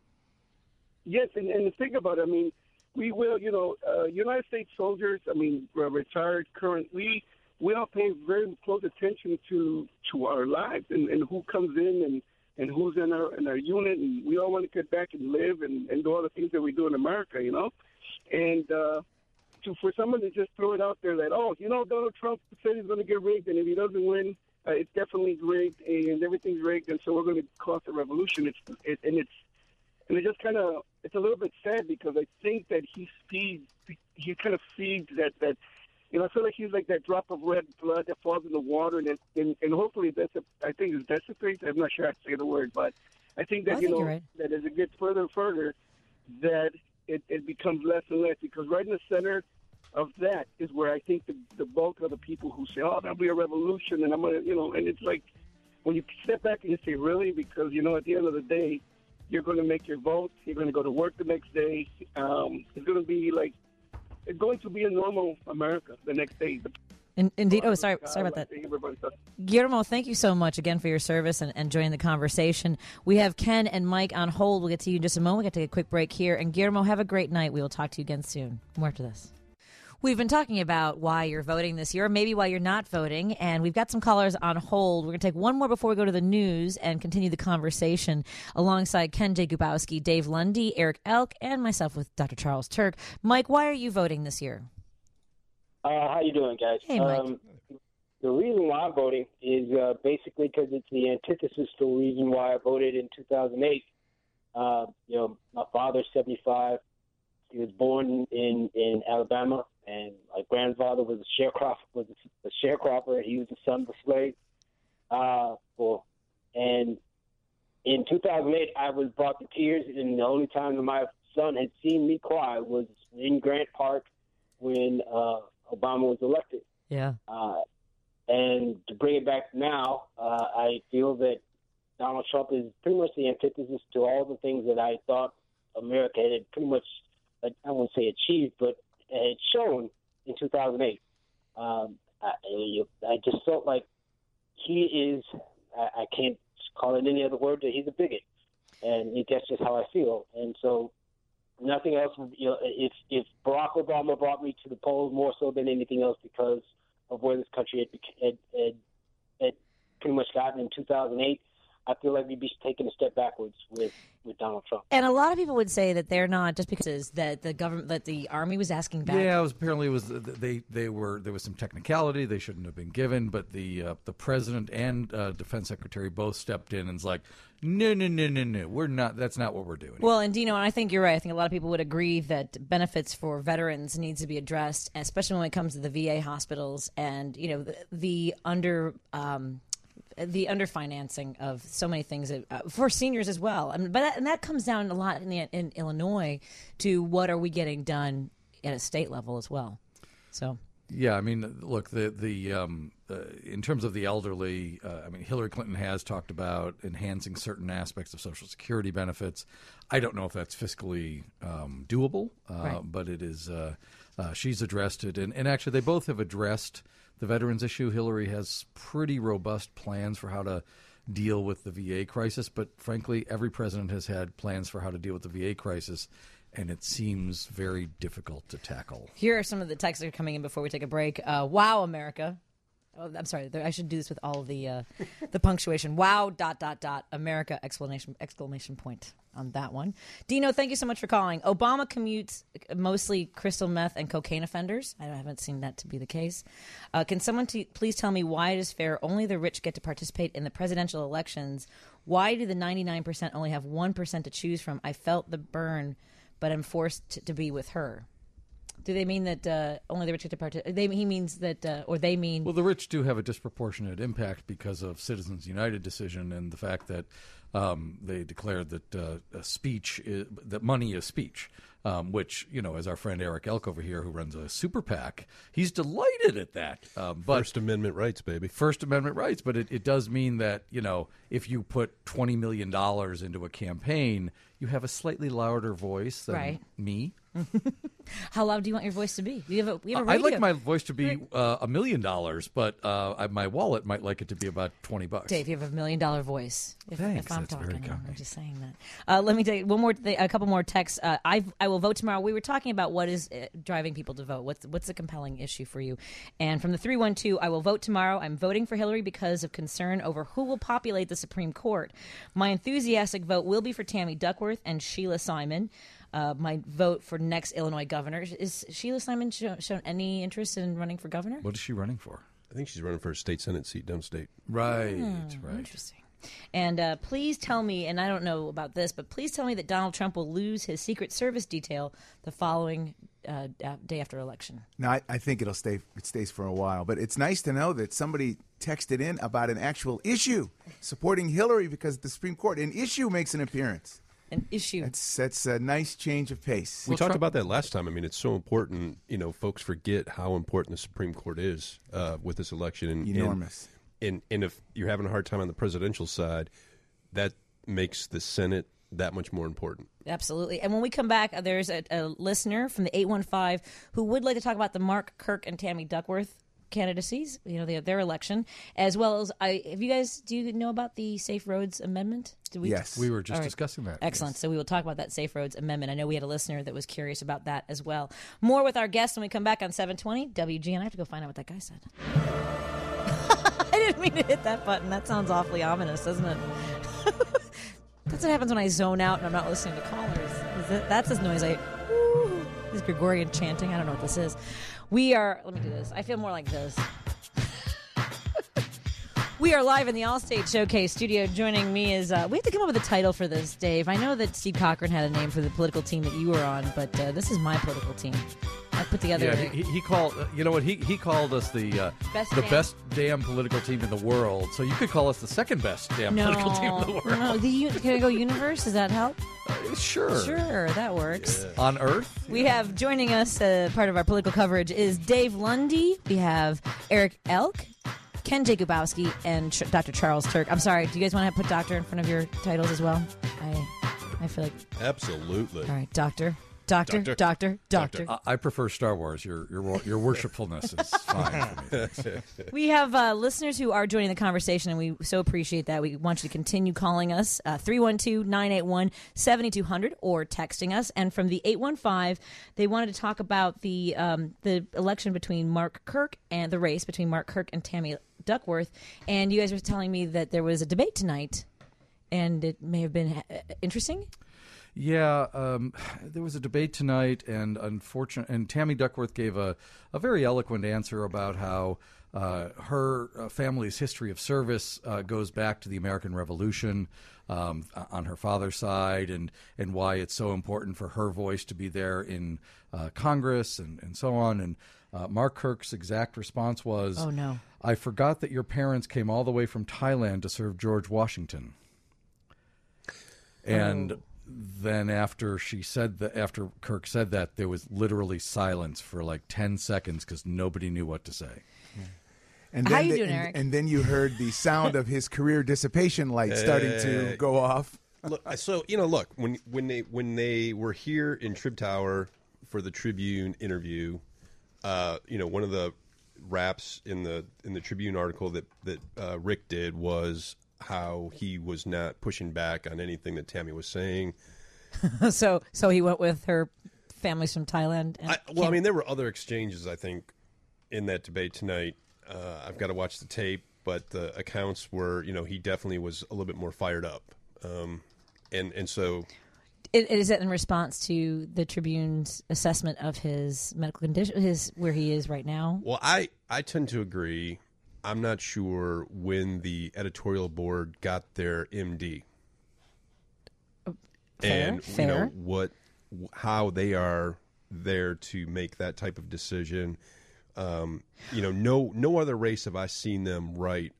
Yes, and, and think about it. I mean, we will, you know, uh, United States soldiers, I mean, retired, current, we, we all pay very close attention to to our lives and, and who comes in and, and who's in our in our unit. And we all want to get back and live and, and do all the things that we do in America, you know. And uh, to for someone to just throw it out there that, oh, you know, Donald Trump said he's going to get rigged, and if he doesn't win, uh, it's definitely rigged, and everything's rigged, and so we're going to cause a revolution. It's it, and it's and it just kind of it's a little bit sad because I think that he feeds he kind of feeds that that you know I feel like he's like that drop of red blood that falls in the water, and it, and, and hopefully that's a, I think it's desecrates. I'm not sure how to say the word, but I think that I you think know you're right. that as it gets further and further, that it, it becomes less and less because right in the center of that is where I think the, the bulk of the people who say, oh, there'll be a revolution, and I'm going to, you know, and it's like when you step back and you say, really? Because, you know, at the end of the day, you're going to make your vote. You're going to go to work the next day. Um, it's going to be like, it's going to be a normal America the next day. In, indeed. Oh, sorry, sorry about that. Everybody does. Guillermo, thank you so much again for your service and, and joining the conversation. We have Ken and Mike on hold. We'll get to you in just a moment. We'll get to take a quick break here. And Guillermo, have a great night. We will talk to you again soon. More after this. We've been talking about why you're voting this year, or maybe why you're not voting, and we've got some callers on hold. We're going to take one more before we go to the news and continue the conversation alongside Ken J. Gubowski, Dave Lundy, Eric Elk, and myself with Doctor Charles Turk. Mike, why are you voting this year? Uh, how you doing, guys? Hey, Mike. Um, the reason why I'm voting is uh, basically because it's the antithesis to the reason why I voted in two thousand eight. Uh, you know, my father's seventy-five. He was born in, in Alabama, and my grandfather was a sharecropper. Was a sharecropper. He was the son of a slave. Uh, well, and in two thousand eight, I was brought to tears, and the only time that my son had seen me cry was in Grant Park when uh, Obama was elected. Yeah. Uh, and to bring it back now, uh, I feel that Donald Trump is pretty much the antithesis to all the things that I thought America had pretty much, I won't say achieved, but had shown in two thousand eight. Um, I, I just felt like he is, I, I can't call it any other word, that he's a bigot. And that's just how I feel. And so nothing else. You know, if if Barack Obama brought me to the polls more so than anything else because of where this country had, had, had, had pretty much gotten in two thousand eight, I feel like we'd be taking a step backwards with, with Donald Trump. And a lot of people would say that they're not just because that the government, that the army was asking back. Yeah, it was apparently it was they they were there was some technicality they shouldn't have been given, but the uh, the president and uh, defense secretary both stepped in and was like, no, no, no, no, no, we're not. That's not what we're doing. Well, and Dino, and I think you're right. I think a lot of people would agree that benefits for veterans needs to be addressed, especially when it comes to the V A hospitals and you know the, the under. Um, the underfinancing of so many things uh, for seniors as well. I mean, but that, and that comes down a lot in, the, in Illinois to what are we getting done at a state level as well. So yeah, I mean, look, the the um, uh, in terms of the elderly, uh, I mean, Hillary Clinton has talked about enhancing certain aspects of Social Security benefits. I don't know if that's fiscally um, doable, uh, right. but it is. Uh, uh, she's addressed it, and, and actually, they both have addressed the veterans issue. Hillary has pretty robust plans for how to deal with the V A crisis, but frankly, every president has had plans for how to deal with the V A crisis, and it seems very difficult to tackle. Here are some of the texts that are coming in before we take a break. Uh, wow, America. Oh, I'm sorry. I should do this with all of the uh, the punctuation. Wow, dot, dot, dot, America, exclamation, exclamation point on that one. Dino, thank you so much for calling. Obama commutes mostly crystal meth and cocaine offenders. I haven't seen that to be the case. Uh, can someone t- please tell me why it is fair only the rich get to participate in the presidential elections? Why do the ninety-nine percent only have one percent to choose from? I felt the burn, but I'm forced to, to be with her. Do they mean that uh, only the rich get to participate? He means that, uh, or they mean... Well, the rich do have a disproportionate impact because of Citizens United decision and the fact that um, they declared that uh, a speech, is, that money is speech, um, which, you know, as our friend Eric Elk over here who runs a super PAC, he's delighted at that. Um, but First Amendment rights, baby. First Amendment rights, but it, it does mean that, you know, if you put twenty million dollars into a campaign, you have a slightly louder voice than right. me. How loud do you want your voice to be? Do you have a, you have a radio? I'd like my voice to be uh, a million dollars, but uh, I, my wallet might like it to be about twenty bucks. Dave, you have a million dollar voice. If, Thanks. if I'm That's talking, very kind. I'm just saying that. Uh, let me take one more, th- a couple more texts. Uh, I I will vote tomorrow. We were talking about what is uh, driving people to vote. What's what's a compelling issue for you? And from the three one two, I will vote tomorrow. I'm voting for Hillary because of concern over who will populate the Supreme Court. My enthusiastic vote will be for Tammy Duckworth and Sheila Simon. Uh, my vote for next Illinois governor. Is Sheila Simon show, shown any interest in running for governor? What is she running for? I think she's running for a state senate seat downstate. Right, Hmm, right. Interesting. And uh, please tell me, and I don't know about this, but please tell me that Donald Trump will lose his Secret Service detail the following uh, day after election. No, I, I think it'll stay. It stays for a while. But it's nice to know that somebody texted in about an actual issue supporting Hillary because the Supreme Court, an issue makes an appearance. An issue. That's that's a nice change of pace. We well, talked Trump- about that last time. I mean, it's so important. You know, folks forget how important the Supreme Court is uh, with this election. And, Enormous. And, and if you're having a hard time on the presidential side, that makes the Senate that much more important. Absolutely. And when we come back, uh, there's a, a listener from the eight one five who would like to talk about the Mark Kirk and Tammy Duckworth candidacies, you know, their, their election, as well as, I. have you guys, do you know about the Safe Roads Amendment? Did we, yes. We were just right. discussing that. Excellent. Yes. So we will talk about that Safe Roads Amendment. I know we had a listener that was curious about that as well. More with our guests when we come back on seven twenty W G N. I have to go find out what that guy said. I didn't mean to hit that button. That sounds awfully ominous, doesn't it? That's what happens when I zone out and I'm not listening to callers. Is it, that's this noise I... Woo, this Gregorian chanting. I don't know what this is. We are... Let me do this. I feel more like this. We are live in the Allstate Showcase studio. Joining me is... Uh, we have to come up with a title for this, Dave. I know that Steve Cochran had a name for the political team that you were on, but uh, this is my political team. I put together... Yeah, he, he called... Uh, you know what? He he called us the uh, best the damn. best damn political team in the world. So you could call us the second best damn no, political team in the world. No, the, can I go universe? Does that help? Uh, sure. Sure, that works. Yeah. On Earth? We have joining us, uh, part of our political coverage, is Dave Lundy. We have Eric Elk, Ken Jacobowski, and Ch- Doctor Charles Turk. I'm sorry, do you guys want to put doctor in front of your titles as well? I I feel like... Absolutely. All right, Doctor Doctor, doctor, doctor. doctor. I, I prefer Star Wars. Your your your worshipfulness is fine for me. We have uh, listeners who are joining the conversation, and we so appreciate that. We want you to continue calling us, uh, three one two, nine eight one, seven two zero zero, or texting us. And from the eight one five, they wanted to talk about the um, the election between Mark Kirk and the race between Mark Kirk and Tammy Duckworth. And you guys were telling me that there was a debate tonight, and it may have been uh, interesting. Yeah, um, there was a debate tonight, and unfortunate, and Tammy Duckworth gave a, a very eloquent answer about how uh, her uh, family's history of service uh, goes back to the American Revolution um, on her father's side, and, and why it's so important for her voice to be there in uh, Congress and, and so on. And uh, Mark Kirk's exact response was, "Oh no, I forgot that your parents came all the way from Thailand to serve George Washington." And. Oh. Then after she said that, after Kirk said that, there was literally silence for like ten seconds because nobody knew what to say. And How then you the, doing, and, Eric? and then you heard the sound of his career dissipation light starting to go off. Look, so you know, look when when they when they were here in Trib Tower for the Tribune interview, uh, you know, one of the raps in the in the Tribune article that that uh, Rick did was how he was not pushing back on anything that Tammy was saying. so so he went with her family's from Thailand. And I, well, I mean, there were other exchanges, I think, in that debate tonight. Uh, I've got to watch the tape, but the accounts were, you know, he definitely was a little bit more fired up. Um, and, and so... It, is it in response to the Tribune's assessment of his medical condition, his where he is right now? Well, I, I tend to agree. I'm not sure when the editorial board got their M D. Fair, and fair. you know what, how they are there to make that type of decision. Um, you know, no, no other race have I seen them write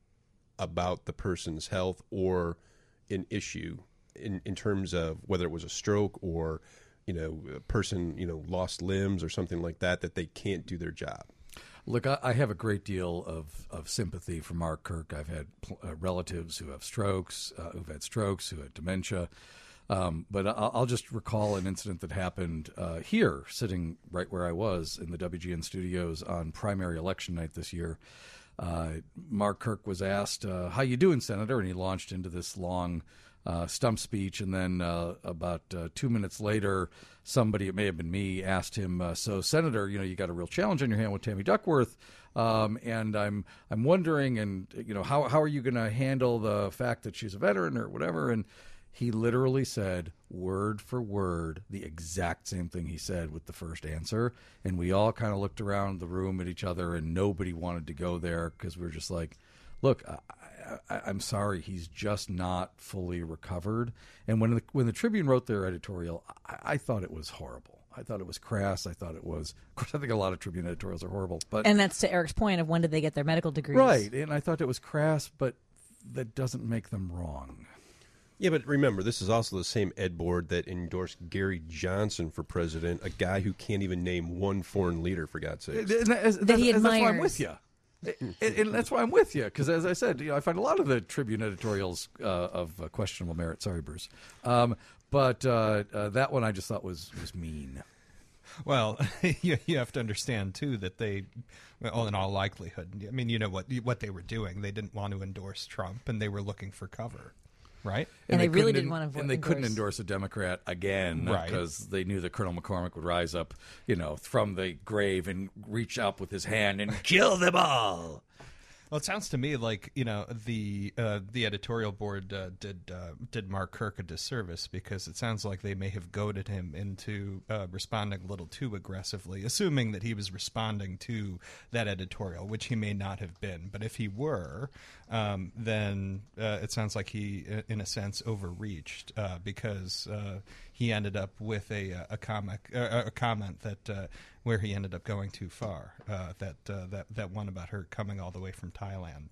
about the person's health or an issue in in terms of whether it was a stroke or, you know, a person, you know, lost limbs or something like that, that they can't do their job. Look, I, I have a great deal of, of sympathy for Mark Kirk. I've had uh, relatives who have strokes, uh, who've had strokes, who had dementia. Um, but I'll, I'll just recall an incident that happened uh, here, sitting right where I was in the W G N studios on primary election night this year. Uh, Mark Kirk was asked, uh, "How you doing, Senator?" And he launched into this long uh, stump speech. And then uh, about uh, two minutes later, somebody, it may have been me, asked him, uh, "So, Senator, you know, you got a real challenge on your hand with Tammy Duckworth, um, and I'm I'm wondering, and you know, how how are you going to handle the fact that she's a veteran or whatever?" And he literally said, word for word, the exact same thing he said with the first answer. And we all kind of looked around the room at each other, and nobody wanted to go there because we were just like, look, I, I, I'm sorry, he's just not fully recovered. And when the, when the Tribune wrote their editorial, I, I thought it was horrible. I thought it was crass. I thought it was, of course, I think a lot of Tribune editorials are horrible. But and that's to Eric's point of when did they get their medical degrees. Right. And I thought it was crass, but that doesn't make them wrong. Yeah, but remember, this is also the same ed board that endorsed Gary Johnson for president, a guy who can't even name one foreign leader, for God's sake. And that's, that he that's why I'm admires. with you. and, and that's why I'm with you, because as I said, you know, I find a lot of the Tribune editorials uh, of uh, questionable merit. Sorry, Bruce. Um, but uh, uh, that one I just thought was, was mean. Well, you, you have to understand, too, that they, well, in all likelihood, I mean, you know what what they were doing. They didn't want to endorse Trump, and they were looking for cover. Right, and, and they, they really didn't want to. Vo- and they endorse. couldn't endorse a Democrat again, right? Because they knew that Colonel McCormick would rise up, you know, from the grave and reach up with his hand and kill them all. Well, it sounds to me like, you know, the uh, the editorial board uh, did uh, did Mark Kirk a disservice, because it sounds like they may have goaded him into uh, responding a little too aggressively, assuming that he was responding to that editorial, which he may not have been. But if he were, um, then uh, it sounds like he, in a sense, overreached, uh, because uh, he ended up with a a comic uh, a comment that. Uh, where he ended up going too far, uh, that uh, that that one about her coming all the way from Thailand.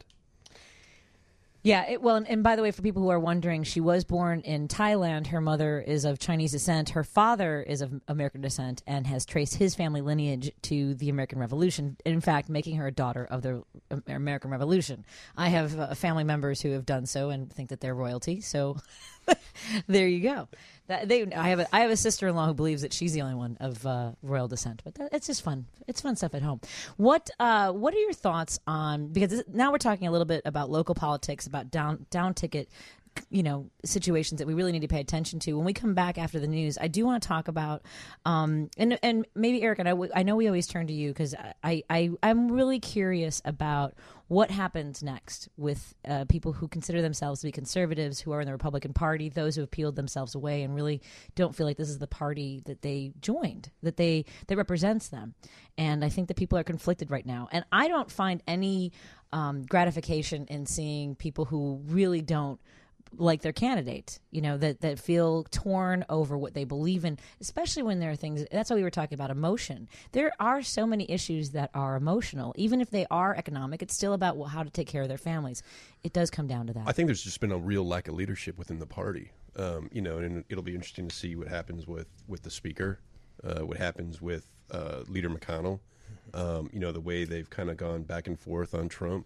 Yeah, it, well, and, and by the way, for people who are wondering, she was born in Thailand. Her mother is of Chinese descent. Her father is of American descent and has traced his family lineage to the American Revolution, in fact, making her a daughter of the American Revolution. I have uh, family members who have done so and think that they're royalty, so There you go. That, they, I have a, I have a sister-in-law who believes that she's the only one of uh, royal descent, but that, it's just fun. It's fun stuff at home. What uh, What are your thoughts on? Because this, now we're talking a little bit about local politics, about down down ticket, you know, situations that we really need to pay attention to. When we come back after the news, I do want to talk about, um, and and maybe Eric, and I, I know we always turn to you because I, I I'm really curious about what happens next with uh, people who consider themselves to be conservatives, who are in the Republican Party, those who have peeled themselves away and really don't feel like this is the party that they joined, that they that represents them. And I think that people are conflicted right now. And I don't find any um, gratification in seeing people who really don't like their candidate, you know, that, that feel torn over what they believe in, especially when there are things, that's why we were talking about emotion. There are so many issues that are emotional. Even if they are economic, it's still about well, how to take care of their families. It does come down to that. I think there's just been a real lack of leadership within the party, um, you know, and it'll be interesting to see what happens with, with the speaker, uh, what happens with uh, Leader McConnell, um, you know, the way they've kind of gone back and forth on Trump,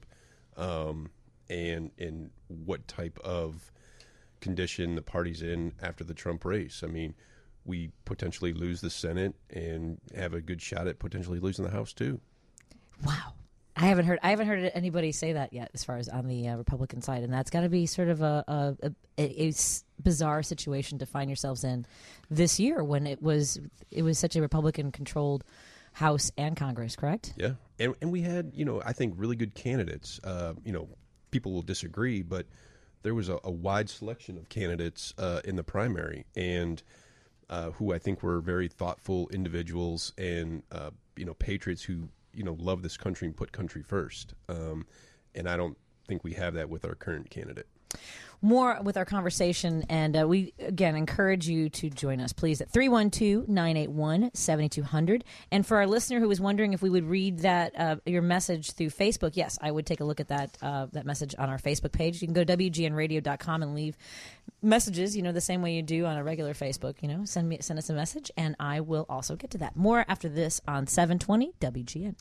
um, and, and what type of condition the party's in after the Trump race. I mean, we potentially lose the Senate and have a good shot at potentially losing the House too. Wow. I haven't heard I haven't heard anybody say that yet as far as on the uh, Republican side, and that's got to be sort of a, a, a, a bizarre situation to find yourselves in this year when it was it was such a Republican controlled House and Congress, correct? Yeah. And and we had, you know, I think really good candidates. Uh, you know, people will disagree, but there was a, a wide selection of candidates uh, in the primary, and uh, who I think were very thoughtful individuals and uh, you know patriots who you know love this country and put country first. Um, and I don't think we have that with our current candidate. More with our conversation, and uh, we, again, encourage you to join us, please, at three one two, nine eight one, seven two zero zero. And for our listener who was wondering if we would read that uh, your message through Facebook, yes, I would take a look at that uh, that message on our Facebook page. You can go to W G N radio dot com and leave messages, you know, the same way you do on a regular Facebook. You know, send me send us a message, and I will also get to that. More after this on seven twenty W G N.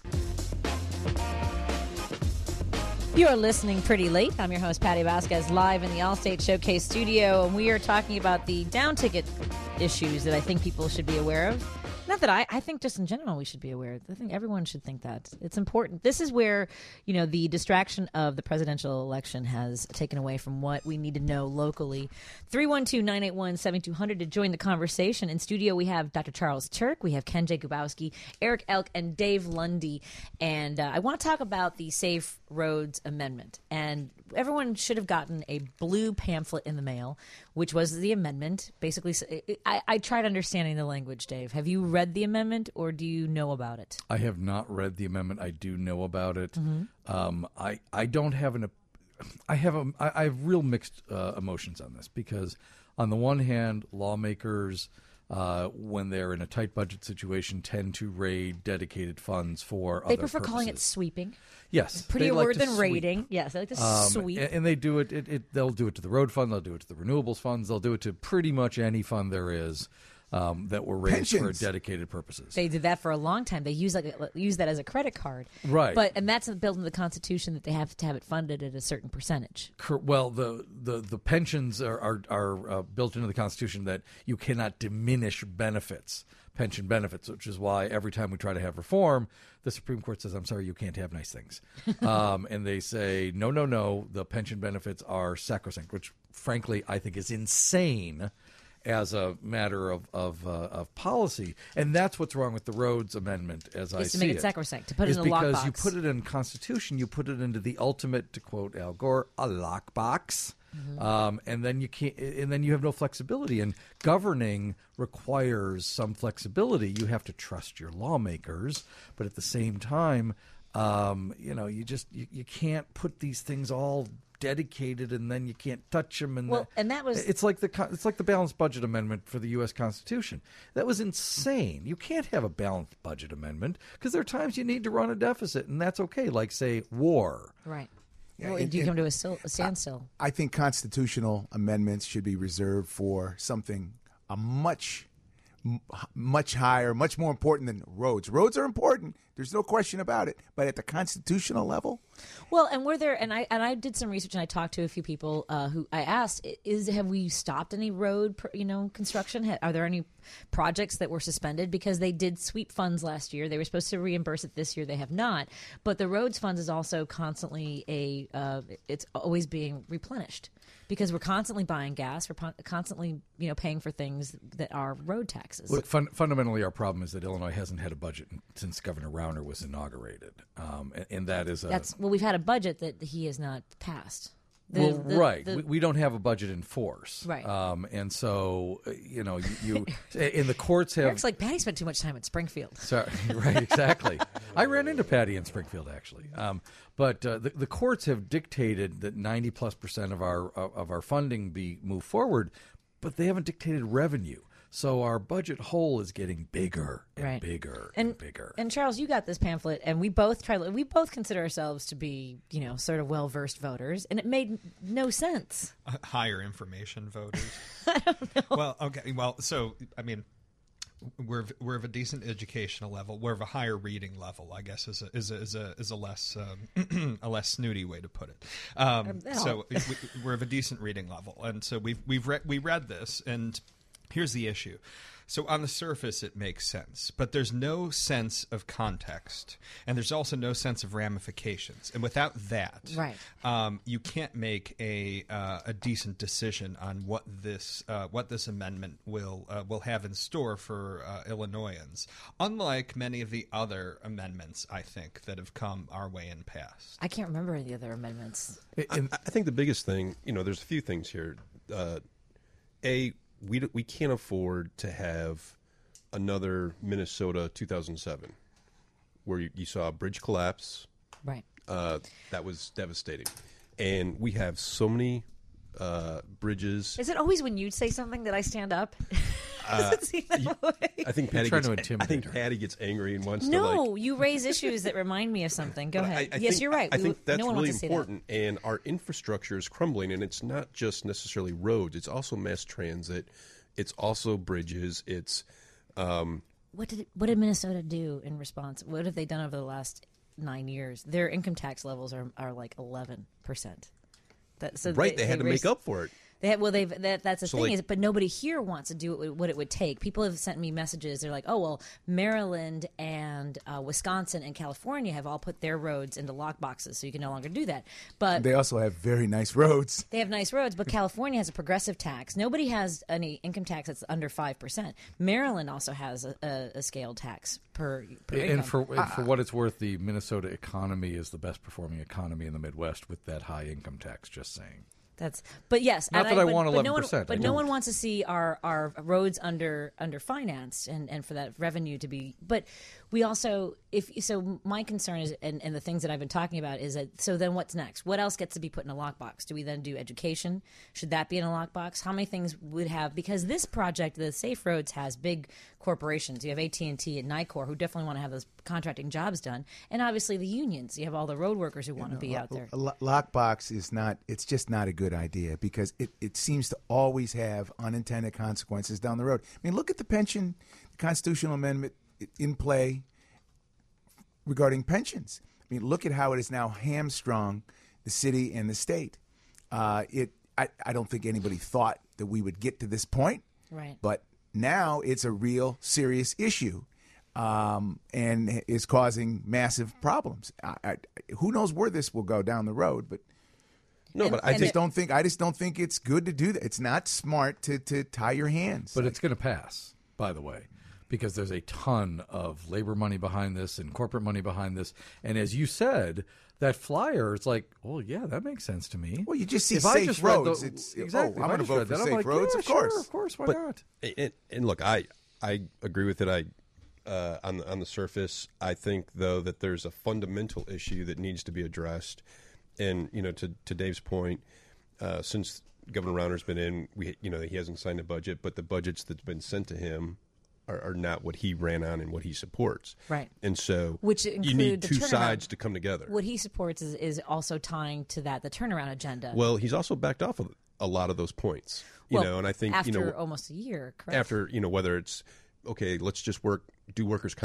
You're listening Pretty Late. I'm your host, Patty Vasquez, live in the Allstate Showcase studio, and we are talking about the down ticket issues that I think people should be aware of. Not that I, I think just in general we should be aware. I think everyone should think that. It's important. This is where, you know, the distraction of the presidential election has taken away from what we need to know locally. three one two, nine eight one, seven two zero zero to join the conversation. In studio we have Doctor Charles Turk, we have Ken J. Kubowski, Eric Elk, and Dave Lundy. And uh, I want to talk about the Safe Roads Amendment. And everyone should have gotten a blue pamphlet in the mail, which was the amendment. Basically, I, I tried understanding the language, Dave. Have you read the amendment, or do you know about it? I have not read the amendment. I do know about it. Mm-hmm. Um, I I don't have an. I have a. I have real mixed uh, emotions on this because, on the one hand, lawmakers, uh, when they're in a tight budget situation, tend to raid dedicated funds for they other prefer purposes. calling it sweeping. Yes, it's prettier like word than sweep. raiding. Yes, they like to um, sweep, and, and they do it, it, it. They'll do it to the road fund. They'll do it to the renewables funds. They'll do it to pretty much any fund there is. Um, that were raised Pensions. for dedicated purposes. They did that for a long time. They use like a, use that as a credit card, right? But and that's built into the Constitution that they have to have it funded at a certain percentage. Well, the the, the pensions are are, are uh, built into the Constitution that you cannot diminish benefits, pension benefits, which is why every time we try to have reform, the Supreme Court says, "I'm sorry, you can't have nice things," um, and they say, "No, no, no, the pension benefits are sacrosanct," which, frankly, I think is insane as a matter of of, uh, of policy. And that's what's wrong with the Roads Amendment, as I see it. Is to make it sacrosanct, to put it in a lockbox. Because you put it in Constitution, you put it into the ultimate, to quote Al Gore, a lockbox. Mm-hmm. Um, and then you can't, and then you have no flexibility. And governing requires some flexibility. You have to trust your lawmakers, but at the same time, um, you know, you just you, you can't put these things all dedicated and then you can't touch them. And well, the, and that was it's like the it's like the balanced budget amendment for the U S Constitution. That was insane. You can't have a balanced budget amendment because there are times you need to run a deficit, and that's okay. Like say war, right? Yeah, well, and, do you and, come to a, still, a standstill? I, I think constitutional amendments should be reserved for something a much, much higher, much more important than roads. Roads are important. There's no question about it. But at the constitutional level, well, and were there? And I and I did some research, and I talked to a few people uh, who I asked: Is have we stopped any road, you know, construction? Are there any projects that were suspended because they did sweep funds last year? They were supposed to reimburse it this year. They have not. But the roads funds is also constantly a. Uh, it's always being replenished. Because we're constantly buying gas, we're po- constantly, you know, paying for things that are road taxes. Look, fun- fundamentally, our problem is that Illinois hasn't had a budget since Governor Rauner was inaugurated, um, and, and that is a that's well, we've had a budget that he has not passed. The, well, the, right. the, we, we don't have a budget in force, right? Um, and so, uh, you know, you, you in the courts have. Eric's like Patty spent too much time in Springfield. Sorry, right? Exactly. I ran into Patty in Springfield, actually. Um, but uh, the, the courts have dictated that ninety plus percent of our of our funding be moved forward, but they haven't dictated revenue. So our budget hole is getting bigger and right. bigger and, and bigger. And Charles, you got this pamphlet, and we both try. We both consider ourselves to be, you know, sort of well versed voters, and it made no sense. Uh, higher information voters. I don't know. Well, okay. Well, so I mean, we're we're of a decent educational level. We're of a higher reading level, I guess, is a is a is a, is a less um, a less snooty way to put it. Um, so we, we're of a decent reading level, and so we've we've read we read this and. Here's the issue. So on the surface, it makes sense, but there's no sense of context, and there's also no sense of ramifications. And without that, right. um, you can't make a uh, a decent decision on what this uh, what this amendment will uh, will have in store for uh, Illinoisans. Unlike many of the other amendments, I think that have come our way in past. I can't remember the other amendments. I, I think the biggest thing, you know, there's a few things here. Uh, a We we can't afford to have another Minnesota two thousand seven, where you, you saw a bridge collapse. Right. Uh, that was devastating, and we have so many uh, bridges. Is it always when you say something that I stand up? Uh, Does it seem that you, way? I think Patty trying gets, to intimidate I think her. Patty gets angry and wants no, to like. you raise issues that remind me of something. Go ahead. I, I yes, think, you're right. I We- think that's no one really wants to important, and our infrastructure is crumbling, and it's not just necessarily roads; it's also mass transit. It's also bridges. It's um, What did what did Minnesota do in response? What have they done over the last nine years? Their income tax levels are are like eleven percent. That so right. They, they had they to raised, make up for it. They had, well, they've that, that's the So, thing like- is, but nobody here wants to do it, what it would take. People have sent me messages. They're like, "Oh well, Maryland and uh, Wisconsin and California have all put their roads into lock boxes, so you can no longer do that." But they also have very nice roads. They have nice roads, but California has a progressive tax. Nobody has any income tax that's under five percent. Maryland also has a, a, a scaled tax per, per and income. for and for what it's worth, the Minnesota economy is the best performing economy in the Midwest with that high income tax. Just saying. That's, but yes, Not and that I but, want but no one, eleven percent. but I no don't. one wants to see our, our roads under under financed and, and for that revenue to be. But we also, if so, my concern is, and, and the things that I've been talking about is that. So then, what's next? What else gets to be put in a lockbox? Do we then do education? Should that be in a lockbox? How many things would have? Because this project, the Safe Roads, has big corporations. You have A T and T and Nicor who definitely want to have those contracting jobs done, and obviously the unions. You have all the road workers who want to be out there. A lo- lockbox is not. It's just not a good idea because it, it seems to always have unintended consequences down the road. I mean, look at the pension, the constitutional amendment in play regarding pensions. I mean, look at how it is now hamstrung the city and the state. Uh, it. I, I don't think anybody thought that we would get to this point. Right. But now it's a real serious issue. Um, and is causing massive problems. I, I, who knows where this will go down the road? But no, but I I just don't think I just don't think it's good to do that. It's not smart to, to tie your hands. But it's going to pass, by the way, because there's a ton of labor money behind this and corporate money behind this. And as you said, that flyer, it's like, well, yeah, that makes sense to me. Well, you just see if I safe just read roads. The, it's, exactly. Oh, I'm If I going to just vote read for that, I'm safe like, roads. yeah, of course, sure, of course. Why But- not? And, and look, I I agree with it. I uh, on the on the surface, I think though that there's a fundamental issue that needs to be addressed. And you know, to to Dave's point, uh, since Governor Rauner's been in, we you know he hasn't signed a budget, but the budgets that's been sent to him are, are not what he ran on and what he supports. Right. And so, Which you include need the two turnaround. sides to come together. What he supports is, is also tying to that the turnaround agenda. Well, he's also backed off of a lot of those points. You Well, know, and I think after you know almost a year, correct? after you know whether it's okay, let's just work do workers' comp.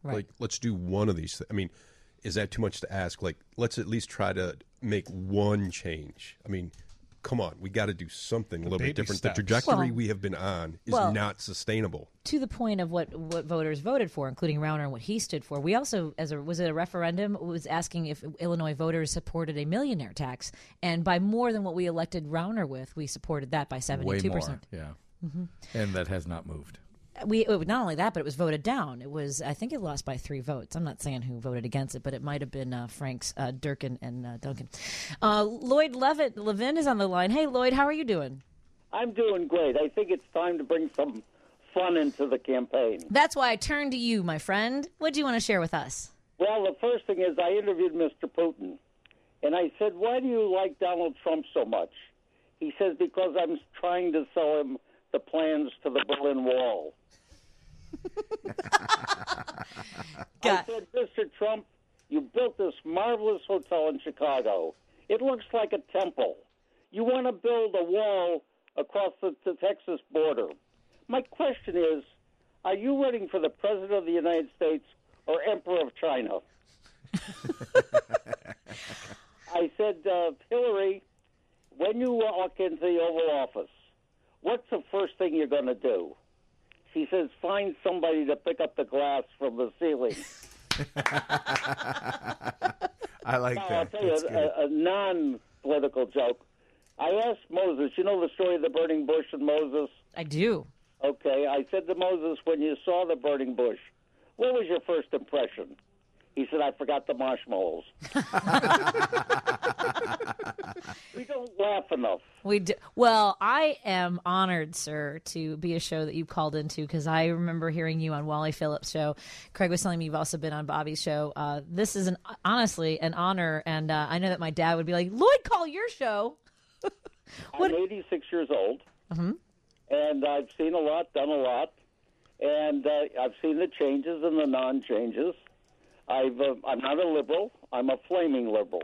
Right. Like, let's do one of these. Th- I mean, is that too much to ask? Like, let's at least try to make one change. I mean, come on, we got to do something a little Baby bit different. steps. The trajectory Well- we have been on is well- not sustainable. To the point of what, what voters voted for, including Rauner and what he stood for. We also, as a was it a referendum, was asking if Illinois voters supported a millionaire tax, and by more than what we elected Rauner with, we supported that by Way seventy-two more, percent. yeah. Mm-hmm. And that has not moved. We it, not only that, but it was voted down. It was, I think, it lost by three votes. I'm not saying who voted against it, but it might have been uh, Frank's, uh, Durkin, and uh, Duncan. Uh, Lloyd Levitt Levin is on the line. Hey, Lloyd, how are you doing? I'm doing great. I think it's time to bring some fun into the campaign. That's why I turned to you, my friend. What do you want to share with us? Well, the first thing is I interviewed Mister Putin, and I said, why do you like Donald Trump so much? He says, because I'm trying to sell him the plans to the Berlin Wall. I said, Mister Trump, you built this marvelous hotel in Chicago. It looks like a temple. You want to build a wall across the, the Texas border. My question is, are you running for the President of the United States or Emperor of China? I said, uh, Hillary, when you walk into the Oval Office, what's the first thing you're going to do? She says, find somebody to pick up the glass from the ceiling. I like now, that. I'll tell you That's a, good. a, a non-political joke. I asked Moses, you know the story of the burning bush and Moses? I do. Okay, I said to Moses, when you saw the burning bush, what was your first impression? He said, I forgot the marshmallows. We don't laugh enough. We do. Well, I am honored, sir, to be a show that you called into, because I remember hearing you on Wally Phillips' show. Craig was telling me you've also been on Bobby's show. Uh, this is an honestly an honor, and uh, I know that my dad would be like, Lloyd, call your show. I'm eighty-six years old, mm-hmm. and I've seen a lot, done a lot, and uh, I've seen the changes and the non-changes. I've, uh, I'm not a liberal. I'm a flaming liberal.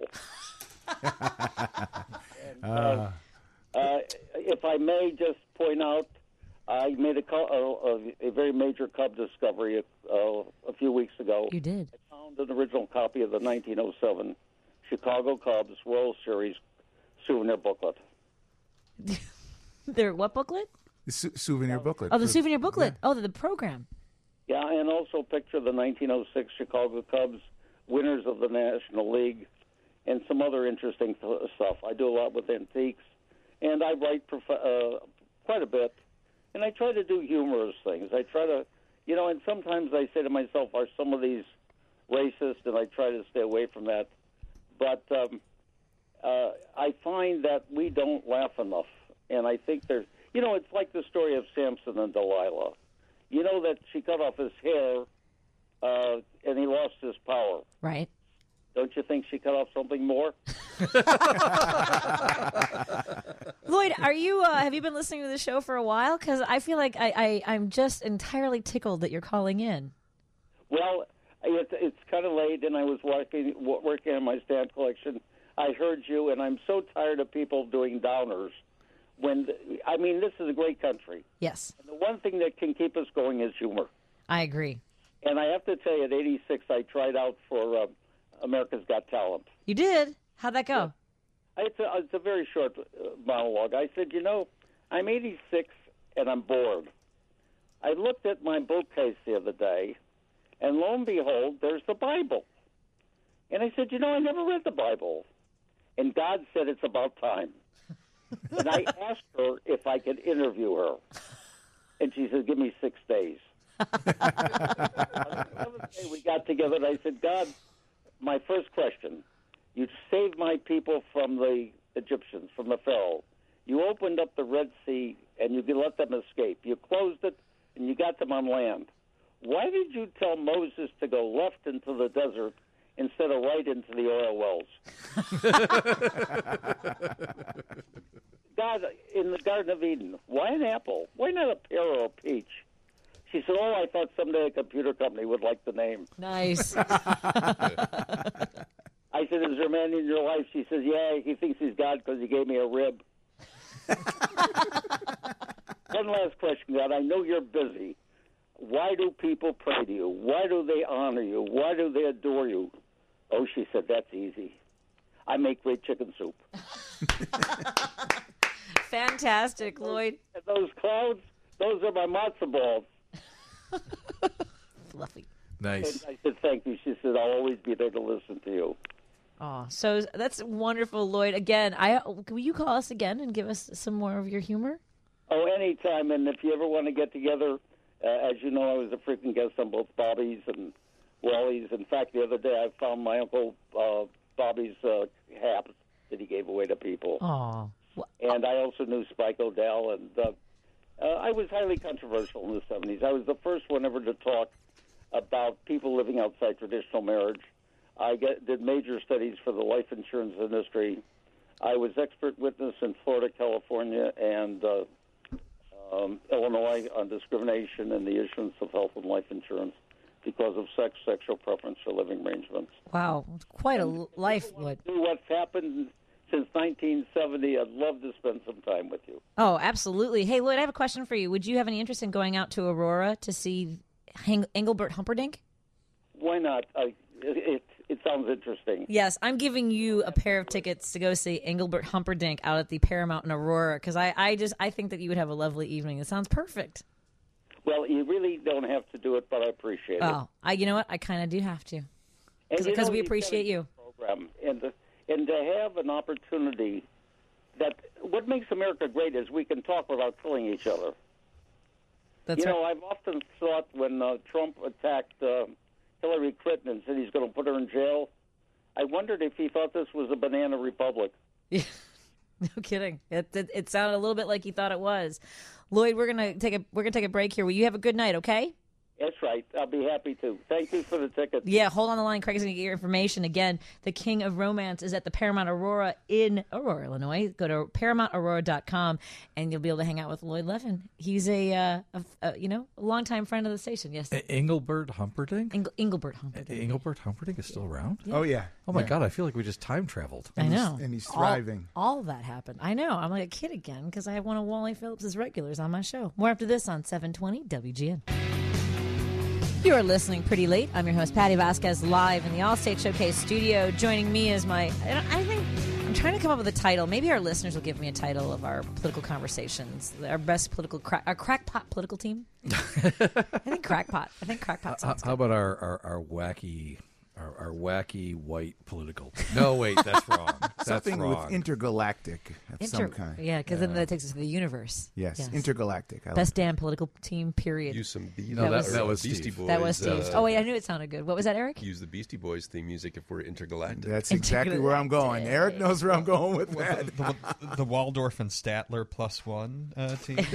and, uh, uh, if I may just point out, I made a, a, a very major Cub discovery uh, a few weeks ago. You did. I found an original copy of the nineteen oh seven Chicago Cubs World Series souvenir booklet. Their what booklet? The su- souvenir booklet. Oh, the For- souvenir booklet. yeah. Oh, the, the program. Yeah, and also a picture of the nineteen oh six Chicago Cubs, winners of the National League, and some other interesting th- stuff. I do a lot with antiques, and I write prof- uh, quite a bit, and I try to do humorous things. I try to, you know, and sometimes I say to myself, are some of these racist? And I try to stay away from that. But um, uh, I find that we don't laugh enough, and I think there's, you know, it's like the story of Samson and Delilah. You know that she cut off his hair, uh, and he lost his power. Right. Don't you think she cut off something more? Lloyd, are you? Uh, have you been listening to the show for a while? Because I feel like I, I, I'm just entirely tickled that you're calling in. Well, it, it's kind of late, and I was working working on my stamp collection. I heard you, and I'm so tired of people doing downers. When I mean, this is a great country. Yes. And the one thing that can keep us going is humor. I agree. And I have to tell you, at eighty-six, I tried out for uh, America's Got Talent. You did? How'd that go? It's a, it's a very short uh, monologue. I said, you know, I'm eighty-six and I'm bored. I looked at my bookcase the other day, and lo and behold, there's the Bible. And I said, you know, I never read the Bible. And God said it's about time. And I asked her if I could interview her. And she said, give me six days. On the seventh day we got together, and I said, God, my first question, you saved my people from the Egyptians, from the Pharaoh. You opened up the Red Sea, and you let them escape. You closed it, and you got them on land. Why did you tell Moses to go left into the desert instead of right into the oil wells? God, in the Garden of Eden, why an apple? Why not a pear or a peach? She said, oh, I thought someday a computer company would like the name. Nice. I said, is there a man in your life? She says, yeah, he thinks he's God because he gave me a rib. One last question, God. I know you're busy. why do people pray to you? Why do they honor you? Why do they adore you? Oh, she said, that's easy. I make great chicken soup. Fantastic, Lloyd. And those clouds, those are my matzo balls. Fluffy. Nice. And I said, thank you. She said, I'll always be there to listen to you. Oh, so that's wonderful, Lloyd. Again, I will you call us again and give us some more of your humor? Oh, anytime. And if you ever want to get together, uh, as you know, I was a frequent guest on both Bobby's and Wally's. In fact, the other day I found my Uncle uh, Bobby's uh, hats that he gave away to people. Oh. And I also knew Spike O'Dell, and uh, uh, I was highly controversial in the seventies. I was the first one ever to talk about people living outside traditional marriage. I get, did major studies for the life insurance industry. I was expert witness in Florida, California, and uh, um, Illinois on discrimination and the issuance of health and life insurance because of sex, sexual preference, or living arrangements. Wow, quite a life, Lloyd. Do what's happened since nineteen seventy. I'd love to spend some time with you. Oh, absolutely. Hey, Lloyd, I have a question for you. Would you have any interest in going out to Aurora to see Hang- Engelbert Humperdinck? Why not? I, it, it it sounds interesting. Yes, I'm giving you a pair of tickets to go see Engelbert Humperdinck out at the Paramount in Aurora because I, I just I think that you would have a lovely evening. It sounds perfect. Well, you really don't have to do it, but I appreciate it. Oh, I you know what? I kind of do have to And you because know, we you've appreciate got a you. Program and to, and to have an opportunity that what makes America great is we can talk without killing each other. That's you right. know, I've often thought when uh, Trump attacked uh, Hillary Clinton and said he's going to put her in jail, I wondered if he thought this was a banana republic. Yeah. No kidding. It, it it sounded a little bit like he thought it was. Lloyd, we're gonna take a we're gonna take a break here. Will you have a good night? Okay. That's right. I'll be happy to. Thank you for the tickets. Yeah, hold on the line. Craig's going to get your information. Again, the King of Romance is at the Paramount Aurora in Aurora, Illinois. Go to paramount aurora dot com, and you'll be able to hang out with Lloyd Levin. He's a, uh, a, a you know, a longtime friend of the station. Yes. Engelbert Humperdinck? Eng- Engelbert Humperdinck. Engelbert Humperdinck is still around? Yeah. Oh, yeah. Oh, my Yeah. God. I feel like we just time traveled. I know. And he's All- thriving. All, that happened. I know. I'm like a kid again because I have one of Wally Phillips' regulars on my show. More after this on seven twenty W G N. You are listening Pretty Late. I'm your host, Patty Vasquez, live in the Allstate Showcase studio. Joining me is my, I think, I'm trying to come up with a title. Maybe our listeners will give me a title of our political conversations. Our best political, crack, our crackpot political team. I think crackpot. I think crackpot How, sounds how good. about our, our, our wacky... Our, our wacky white political. No, wait, that's wrong. That's Something wrong. with intergalactic of Inter- some kind. Yeah, because then that takes us to the universe. Yes, intergalactic. I like Best damn political team, period. Use some Beastie, No, that- or that was Beastie Steve. Boys. That was Steve. uh, oh, wait, I knew it sounded good. What was that, Eric? Use the Beastie Boys theme music if we're intergalactic. That's exactly where I'm going. Eric knows where I'm going with that. The, the Waldorf and Statler plus one uh, team.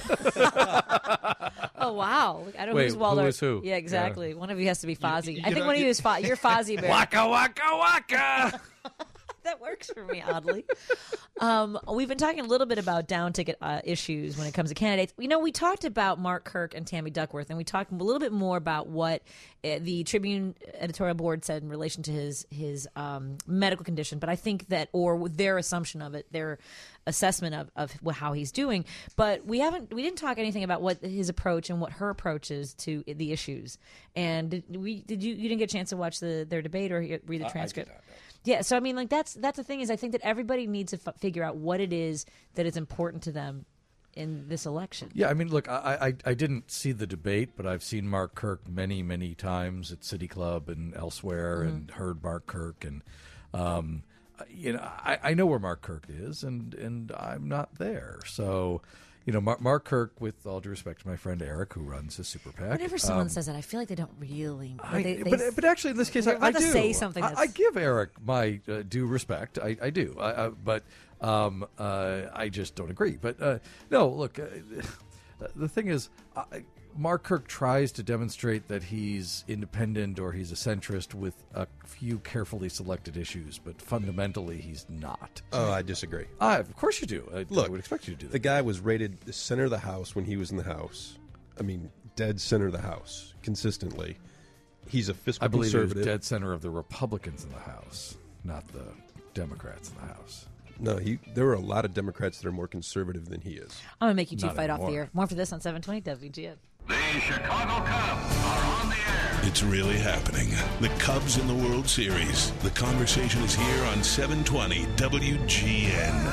Oh, wow. I don't know Wait, who's who Waldorf. is who? Yeah, exactly. One of you has to be Fozzie. you I think know, one of you- you is Fozzie. You're Fozzie Bear. Waka, waka, waka! That works for me, oddly. Um, we've been talking a little bit about down ticket uh, issues when it comes to candidates. You know, we talked about Mark Kirk and Tammy Duckworth, and we talked a little bit more about what uh, the Tribune editorial board said in relation to his his um, medical condition. But I think that, or their assumption of it, their assessment of, of how he's doing. But we haven't, we didn't talk anything about what his approach and what her approach is to the issues. And did we? Did you? You didn't get a chance to watch the their debate or read the transcript? I did not, no. Yeah, so I mean, like that's that's the thing is I think that everybody needs to f- figure out what it is that is important to them in this election. Yeah, I mean, look, I, I I didn't see the debate, but I've seen Mark Kirk many, many times at City Club and elsewhere, Mm-hmm. and heard Mark Kirk, and um, you know, I, I know where Mark Kirk is, and and I'm not there, so. You know, Mark, Mark Kirk, with all due respect to my friend Eric, who runs his super PAC. Whenever someone um, says that, I feel like they don't really. I, they, they, but but actually, in this case, I, they're about I to do say something. I, That's, I give Eric my uh, due respect. I, I do, I, I, but um, uh, I just don't agree. But uh, no, look, uh, the thing is, I, Mark Kirk tries to demonstrate that he's independent or he's a centrist with a few carefully selected issues, but fundamentally, he's not. Oh, I disagree. I, of course, you do. I, Look, I would expect you to do that. The guy was rated the center of the House when he was in the House. I mean, dead center of the House consistently. He's a fiscal I believe he was conservative. dead center of the Republicans in the House, not the Democrats in the House. No, he. There are a lot of Democrats that are more conservative than he is. I'm gonna make you two Not fight off the anymore. air. More for this on seven twenty W G N. The Chicago Cubs are on the air. It's really happening. The Cubs in the World Series. The conversation is here on seven twenty W G N.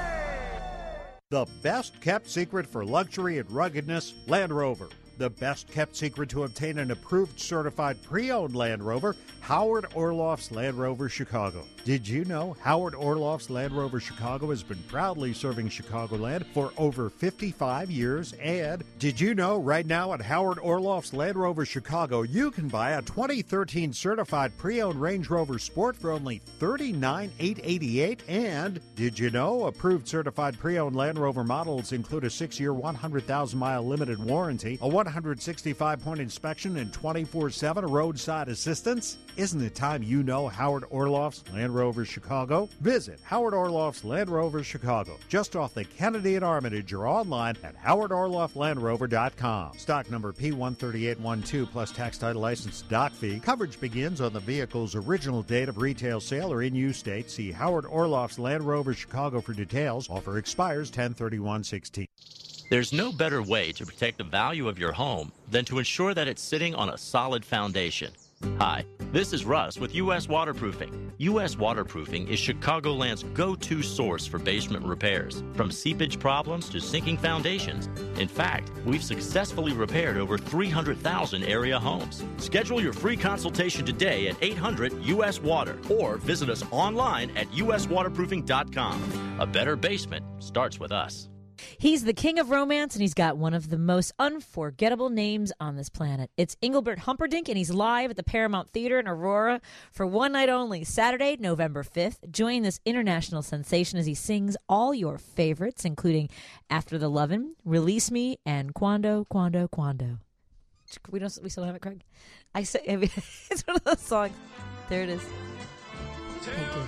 The best-kept secret for luxury and ruggedness, Land Rover. The best-kept secret to obtain an approved certified pre-owned Land Rover, Howard Orloff's Land Rover Chicago. Did you know Howard Orloff's Land Rover Chicago has been proudly serving Chicagoland for over fifty-five years? And did you know right now at Howard Orloff's Land Rover Chicago, you can buy a twenty thirteen certified pre-owned Range Rover Sport for only thirty-nine thousand eight hundred eighty-eight dollars? And did you know approved certified pre-owned Land Rover models include a six-year, one hundred thousand mile limited warranty, a one hundred sixty-five point inspection, and twenty-four seven roadside assistance? Isn't it time you know Howard Orloff's Land Rover Chicago? Visit Howard Orloff's Land Rover Chicago, just off the Kennedy and Armitage, or online at howard orloff land rover dot com. Stock number P one three eight one two plus tax title license doc fee. Coverage begins on the vehicle's original date of retail sale or in-use state. See Howard Orloff's Land Rover Chicago for details. Offer expires ten thirty-one sixteen. There's no better way to protect the value of your home than to ensure that it's sitting on a solid foundation. Hi, this is Russ with U S Waterproofing. U S Waterproofing is Chicagoland's go-to source for basement repairs, from seepage problems to sinking foundations. In fact, we've successfully repaired over three hundred thousand area homes. Schedule your free consultation today at eight hundred U S Water or visit us online at U S waterproofing dot com. A better basement starts with us. He's the king of romance, and he's got one of the most unforgettable names on this planet. It's Engelbert Humperdinck, and he's live at the Paramount Theater in Aurora for one night only, Saturday, November fifth. Join this international sensation as he sings all your favorites, including After the Lovin', Release Me, and Quando, Quando, Quando. We don't. We still don't have it, Craig? I say, I mean, it's one of those songs. There it is. Thank you.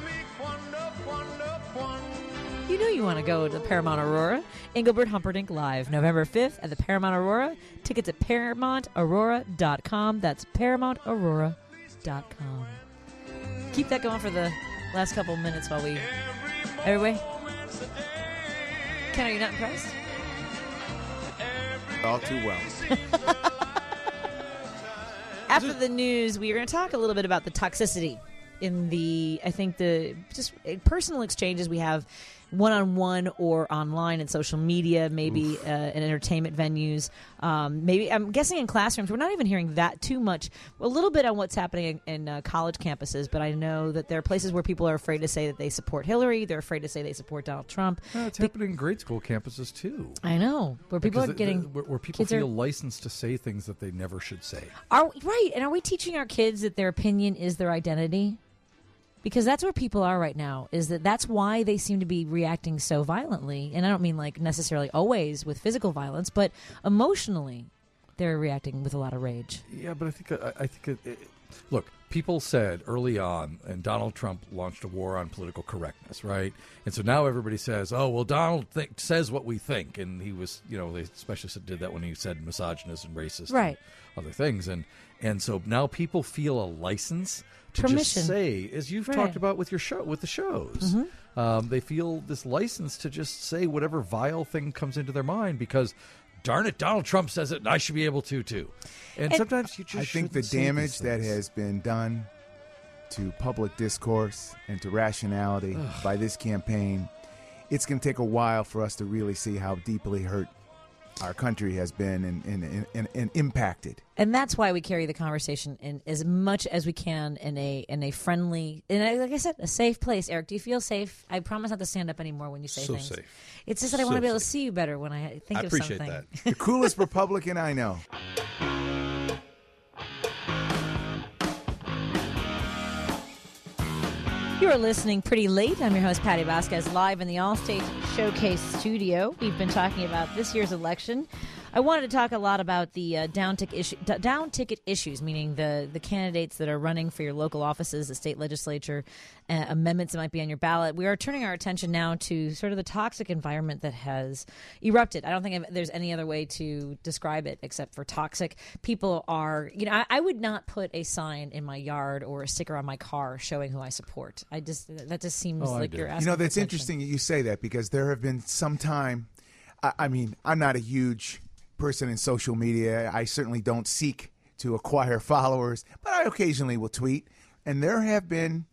You know you want to go to the Paramount Aurora. Engelbert Humperdinck live, November fifth at the Paramount Aurora. Tickets at paramount aurora dot com. That's paramount aurora dot com. Keep that going for the last couple minutes while we... Everybody? Ken, are you not impressed? All too well. After the news, we are going to talk a little bit about the toxicity in the, I think, the just personal exchanges we have one-on-one or online in social media, maybe uh, in entertainment venues, um, maybe I'm guessing in classrooms. We're not even hearing that too much. A little bit on what's happening in, in uh, college campuses, but I know that there are places where people are afraid to say that they support Hillary. They're afraid to say they support Donald Trump. No, it's Be- happening in grade school campuses too. I know, where people because are getting the, the, where, where people feel are, licensed to say things that they never should say. Are right? And are we teaching our kids that their opinion is their identity? Because that's where people are right now, is that that's why they seem to be reacting so violently. And I don't mean like necessarily always with physical violence, but emotionally they're reacting with a lot of rage. Yeah, but I think, I, I think it, it, look, people said early on, and Donald Trump launched a war on political correctness, right? And so now everybody says, oh, well, Donald th- says what we think. And he was, you know, they especially did that when he said misogynist and racist right. and other things. And, and so now people feel a license to Permission. just say, as you've right. talked about with your show, with the shows, mm-hmm. um, they feel this license to just say whatever vile thing comes into their mind because, darn it, Donald Trump says it, and I should be able to too. And, and sometimes you just I think the damage that has been done to public discourse and to rationality Ugh. by this campaign, it's going to take a while for us to really see how deeply hurt our country has been and, and, and, and impacted. And that's why we carry the conversation in as much as we can in a in a friendly, and like I said, a safe place. Eric, do you feel safe? I promise not to stand up anymore when you say so things. Safe. It's just that I so want to be able safe. to see you better when I think I of appreciate something. that. The coolest Republican I know. You are listening Pretty Late. I'm your host, Patty Vasquez, live in the Allstate Showcase studio. We've been talking about this year's election. I wanted to talk a lot about the uh, down, tic issue, d- down ticket issues, meaning the, the candidates that are running for your local offices, the state legislature, uh, amendments that might be on your ballot. We are turning our attention now to sort of the toxic environment that has erupted. I don't think I've, there's any other way to describe it except for toxic. People are, you know, I, I would not put a sign in my yard or a sticker on my car showing who I support. I just, that just seems oh, like you're asking You know, that's for interesting you say that because there have been some time, I, I mean, I'm not a huge person in social media. I certainly don't seek to acquire followers, but I occasionally will tweet. And there have been,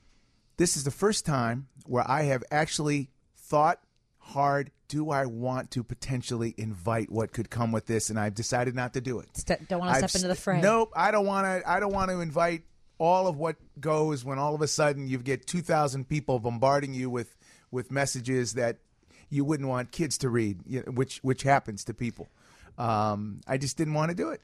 this is the first time where I have actually thought hard, do I want to potentially invite what could come with this? And I've decided not to do it. Ste- don't want to I've step into the fray. st- Nope, I don't want to. I don't want to invite all of what goes when all of a sudden you get two thousand people bombarding you with, with messages that you wouldn't want kids to read, you know, which which happens to people. Um, I just didn't want to do it.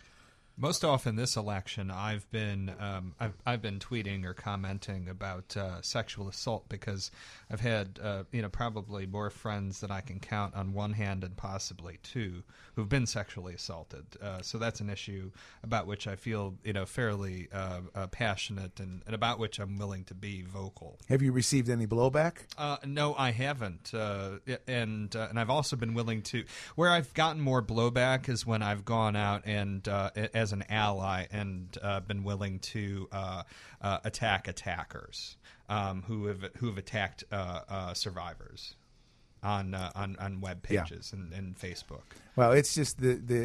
Most often this election, I've been um, I've I've been tweeting or commenting about uh, sexual assault because I've had uh, you know probably more friends than I can count on one hand and possibly two who've been sexually assaulted. Uh, so that's an issue about which I feel you know fairly uh, uh, passionate and, and about which I'm willing to be vocal. Have you received any blowback? Uh, no, I haven't, uh, and uh, and I've also been willing to. Where I've gotten more blowback is when I've gone out and uh, as an ally and uh, been willing to uh, uh, attack attackers um, who have who have attacked uh, uh, survivors on uh, on on web pages yeah. and, and Facebook. Well, it's just the the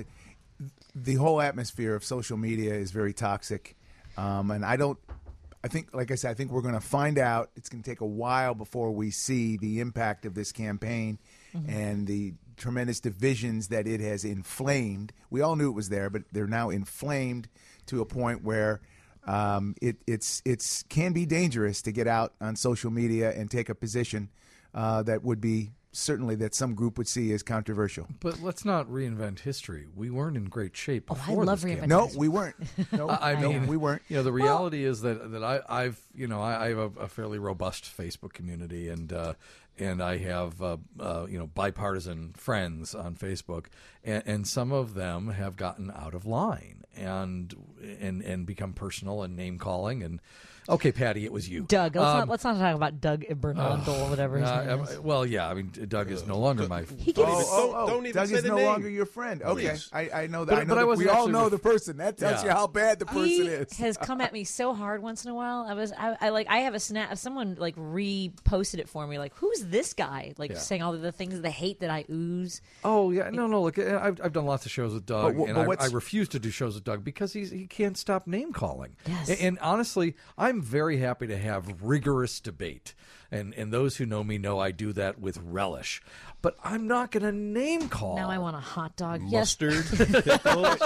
the whole atmosphere of social media is very toxic, um, and I don't. I think, like I said, I think we're going to find out. It's going to take a while before we see the impact of this campaign mm-hmm. and the tremendous divisions that it has inflamed. We all knew it was there, but they're now inflamed to a point where um, it it's it's can be dangerous to get out on social media and take a position uh, that would be certainly that some group would see as controversial. But let's not reinvent history. We weren't in great shape before oh, I love this reinventing No, history. we weren't. No, I mean, no, we weren't. You know, the reality well, is that that I, I've you know I, I have a, a fairly robust Facebook community, and uh, and I have uh, uh, you know bipartisan friends on Facebook, and, and some of them have gotten out of line and and and become personal and name calling and. Okay, Patty, it was you. Doug. Let's, um, not, let's not talk about Doug Bernardel uh, or whatever his uh, name is. Well, yeah, I mean, Doug is no longer my. He oh, oh, oh, don't even Doug is no name. longer your friend. Okay, Please. I, I know that. But, I know but that I we all know ref- the person. That tells yeah. you how bad the person he is. has come at me so hard once in a while. I was, I, I like, I have a snap. Someone like reposted it for me. Like, who's this guy? Like Yeah. saying all of the things, the hate that I ooze. Oh yeah, no, no. Look, I've I've done lots of shows with Doug, But- and but I, what's- I refuse to do shows with Doug because he's he can't stop name calling. Yes. And, and honestly, I'm very happy to have rigorous debate, and and those who know me know I do that with relish. But I'm not going to name call. Now I want a hot dog. Mustard, Yes.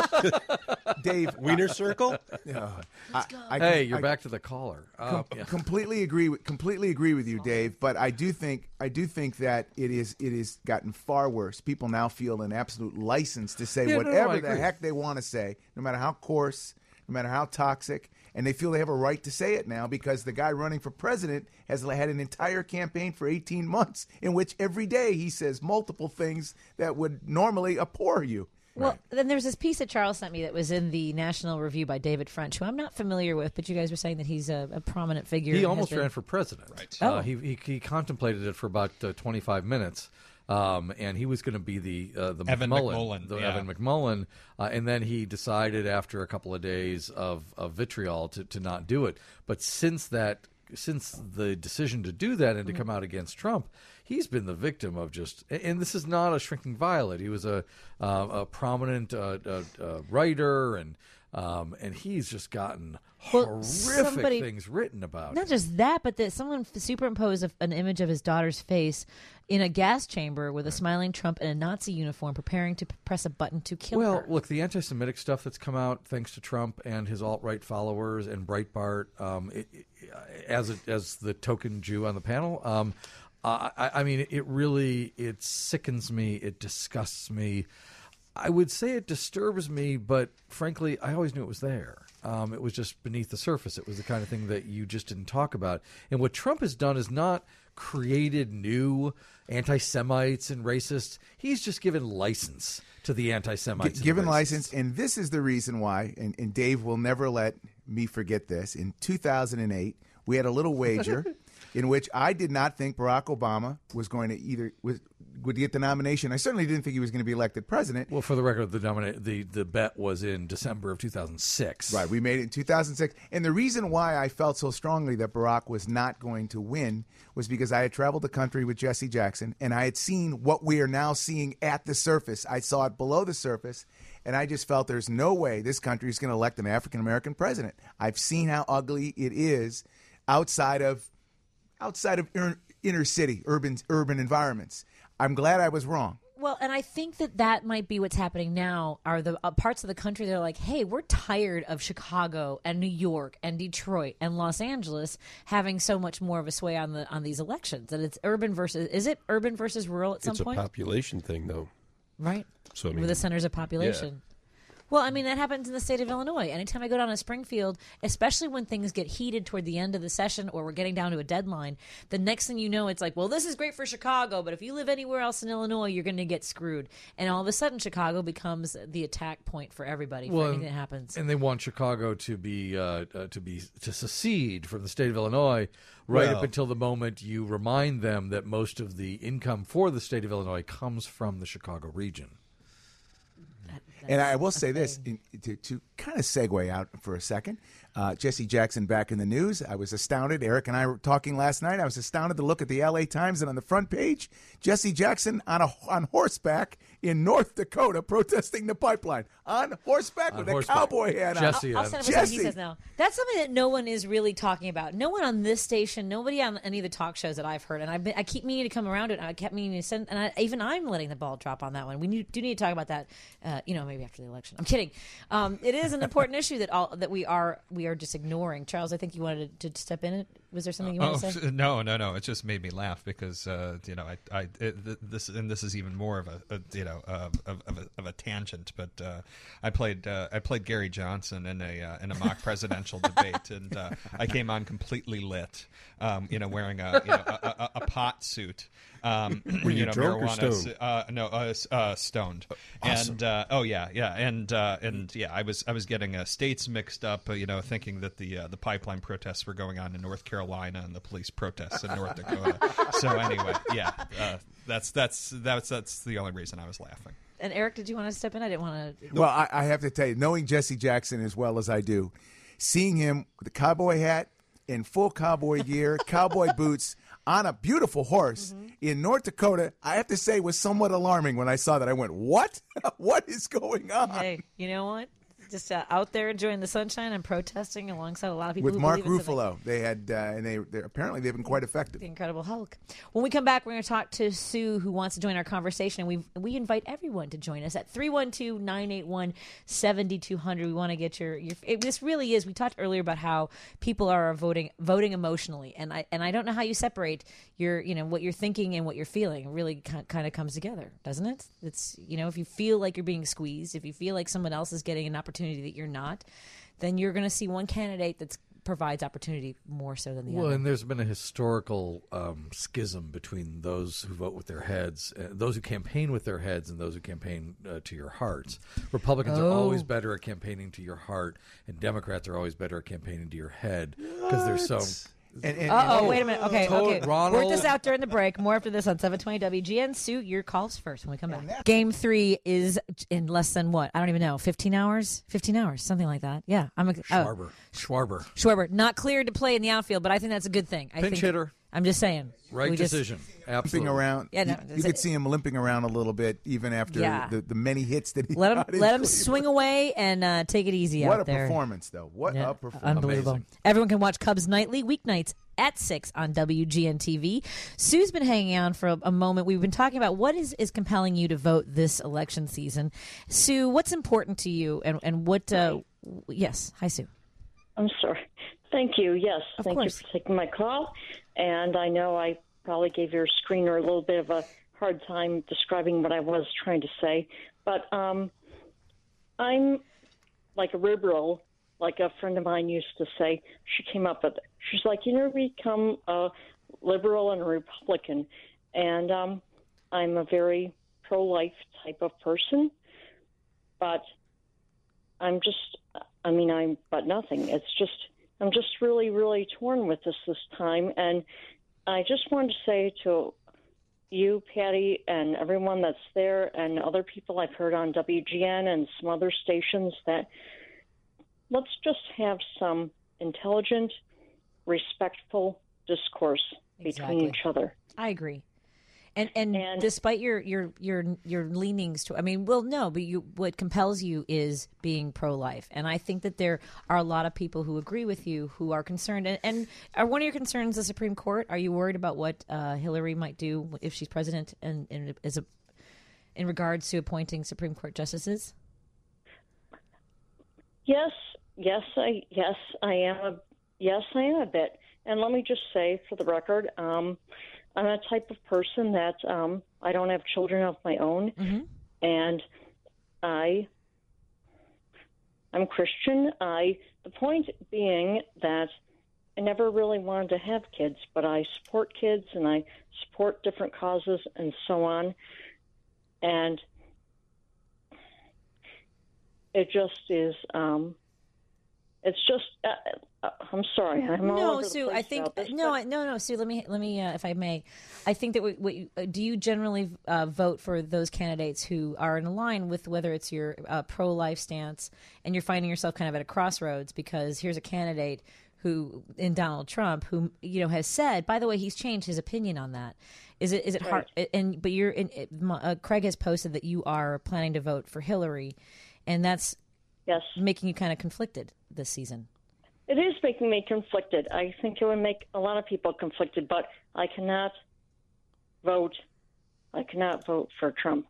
Dave, Wiener Circle. Yeah. I, I, Hey, you're I, back to the caller. Uh, Com- yeah. Completely agree. With, completely agree with you, Dave. But I do think I do think that it is it has gotten far worse. People now feel an absolute license to say Yeah, no, no, whatever I the agree. heck they want to say, no matter how coarse, no matter how toxic, and they feel they have a right to say it now because the guy running for president has had an entire campaign for eighteen months in which every day he says multiple things that would normally abhor you. Well, then there's this piece that Charles sent me that was in the National Review by David French, who I'm not familiar with, but you guys were saying that he's a, a prominent figure. He and almost has been- ran for president. Right. Oh. Uh, he, he he contemplated it for about uh, twenty-five minutes. Um, and he was going to be the uh, the Evan McMullen, McMullen, the yeah. Evan McMullen, uh, and then he decided after a couple of days of, of vitriol to, to not do it. But since that, since the decision to do that and to come out against Trump, he's been the victim of just. And this is not a shrinking violet. He was a uh, a prominent uh, uh, uh, writer, and um, and he's just gotten Well, horrific somebody- things written about. Not just that, but that someone f- superimposed a, an image of his daughter's face in a gas chamber with a smiling Trump in a Nazi uniform preparing to p- press a button to kill Well, her. look, the anti-Semitic stuff that's come out thanks to Trump and his alt-right followers and Breitbart, um, it, it, as a, as the token Jew on the panel, um, I, I mean, it really it sickens me, it disgusts me. I would say it disturbs me, but frankly, I always knew it was there. Um, it was just beneath the surface. It was the kind of thing that you just didn't talk about. And what Trump has done is not created new anti-Semites and racists. He's just given license to the anti-Semites. G- and given racists. license, and this is the reason why, and, and Dave will never let me forget this. In two thousand eight, we had a little wager in which I did not think Barack Obama was going to either was would get the nomination. I certainly didn't think he was going to be elected president. Well, for the record, the nomina- the the bet was in December of two thousand six. Right, we made it in two thousand six. And the reason why I felt so strongly that Barack was not going to win was because I had traveled the country with Jesse Jackson, and I had seen what we are now seeing at the surface. I saw it below the surface, and I just felt there's no way this country is going to elect an African-American president. I've seen how ugly it is outside of outside of inner city, urban urban environments. I'm glad I was wrong. Well, and I think that that might be what's happening now are the uh, parts of the country that are like, hey, we're tired of Chicago and New York and Detroit and Los Angeles having so much more of a sway on the on these elections. And it's urban versus, is it urban versus rural at some it's point? It's a population thing, though. Right. So I mean, with the centers of population. Yeah. Well, I mean, that happens in the state of Illinois. Anytime I go down to Springfield, especially when things get heated toward the end of the session or we're getting down to a deadline, the next thing you know, it's like, well, this is great for Chicago, but if you live anywhere else in Illinois, you're going to get screwed. And all of a sudden, Chicago becomes the attack point for everybody for well, anything that happens. And they want Chicago to be uh, uh, to be to secede from the state of Illinois right well, up until the moment you remind them that most of the income for the state of Illinois comes from the Chicago region. And I will say this, in, to, to kind of segue out for a second, uh, Jesse Jackson back in the news. I was astounded. Eric and I were talking last night. I was astounded to look at the L A Times, and on the front page, Jesse Jackson on a on horseback in North Dakota protesting the pipeline. On horseback on with horseback. a cowboy hat on. Jesse, I'll, I'll send him what he says now. That's something that no one is really talking about. No one on this station, nobody on any of the talk shows that I've heard, and I've been, I keep meaning to come around it. And I kept meaning to send, and I, even I'm letting the ball drop on that one. We need, do need to talk about that. Uh, you know, maybe after the election. I'm kidding. Um, it is an important issue that all that we are we are just ignoring. Charles, I think you wanted to, to step in. It was there something you wanted oh, to say? No, no, no. It just made me laugh because uh, you know I, I it, th- this and this is even more of a, a you know uh, of, of, a, of a tangent. But uh, I played uh, I played Gary Johnson in a uh, in a mock presidential debate, and uh, I came on completely lit, um, you know, wearing a you know a, a, a pot suit. Um, Were you, you know, drunk marijuana, or stoned? Uh, no, uh, uh, stoned. Awesome. And uh, oh yeah, yeah, and uh, and yeah, I was I was getting uh, states mixed up, uh, you know, thinking that the uh, the pipeline protests were going on in North Carolina and the police protests in North Dakota. So anyway, yeah, uh, that's that's that's that's the only reason I was laughing. And Eric, did you want to step in? I didn't want to. Well, I, I have to tell you, knowing Jesse Jackson as well as I do, seeing him with a cowboy hat, in full cowboy gear, cowboy boots, on a beautiful horse mm-hmm. in North Dakota, I have to say was somewhat alarming when I saw that. I went, what? What is going on? Hey, you know what? Just uh, out there enjoying the sunshine and protesting alongside a lot of people with who Mark believe in Ruffalo. something. They had, uh, and they they're, apparently they've been quite effective. The Incredible Hulk. When we come back, we're going to talk to Sue, who wants to join our conversation. We we invite everyone to join us at three one two, nine eight one, seven two zero zero. We want to get your your. It, this really is. We talked earlier about how people are voting voting emotionally, and I and I don't know how you separate your you know what you're thinking and what you're feeling. It really kind of comes together, doesn't it? It's you know if you feel like you're being squeezed, if you feel like someone else is getting an opportunity that you're not, then you're going to see one candidate that provides opportunity more so than the well, other. Well, and there's been a historical um, schism between those who vote with their heads, uh, those who campaign with their heads, and those who campaign uh, to your hearts. Republicans oh. are always better at campaigning to your heart, and Democrats are always better at campaigning to your head because they're so... And, and, Uh oh, and, wait a minute. Okay, Toad, okay. Ronald. Work this out during the break. More after this on seven twenty W G N. Sue, your calls first when we come back. Game three is in less than what? I don't even know. fifteen hours? fifteen hours, something like that. Yeah. I'm a, Schwarber. Oh. Schwarber. Schwarber. Not cleared to play in the outfield, but I think that's a good thing. I Pinch think, hitter. I'm just saying. Right we decision. Just, Absolutely. Limping around. Yeah, no, you you could see him limping around a little bit even after Yeah. the, the many hits that he let him got in let him Cleveland. swing away and uh, take it easy What out a there. performance, though. What Yeah, a performance. unbelievable. Amazing. Everyone can watch Cubs Nightly weeknights at six on W G N T V. Sue's been hanging on for a, a moment. We've been talking about what is, is compelling you to vote this election season. Sue, what's important to you, and, and what... Uh, w- yes. Hi, Sue. I'm sorry. Thank you. Yes, Of thank course. you for taking my call. And I know I probably gave your screener a little bit of a hard time describing what I was trying to say. But um, I'm like a liberal, like a friend of mine used to say. She came up with it. She's like, you know, become a liberal and a Republican. And um, I'm a very pro-life type of person. But I'm just, I mean, I'm but nothing. It's just, I'm just really, really torn with this this time. And I just wanted to say to you, Patty, and everyone that's there, and other people I've heard on W G N and some other stations, that let's just have some intelligent, respectful discourse Exactly. between each other. I agree. And, and and despite your your your your leanings to, I mean, well, no, but you, what compels you is being pro-life, and I think that there are a lot of people who agree with you who are concerned. And, and are one of your concerns the Supreme Court? Are you worried about what uh, Hillary might do if she's president, and, and as a in regards to appointing Supreme Court justices? Yes, yes, I yes I am a yes I am a bit. And let me just say, for the record, um, I'm a type of person that um, I don't have children of my own, mm-hmm. and I I'm Christian. I the point being that I never really wanted to have kids, but I support kids and I support different causes and so on, and it just is. Um, it's just. Uh, uh, I'm sorry. I'm all no, over the Sue. place I think about this, no, but- I- no, no, Sue. Let me, let me, uh, if I may. I think that what, what you, uh, do you generally uh, vote for those candidates who are in line with whether it's your uh, pro-life stance, and you're finding yourself kind of at a crossroads because here's a candidate who, in Donald Trump, who you know has said, by the way, he's changed his opinion on that. Is it is it hard? And but you're in, uh, Craig has posted that you are planning to vote for Hillary, and that's yes making you kind of conflicted this season. It is making me conflicted. I think it would make a lot of people conflicted, but I cannot vote. I cannot vote for Trump.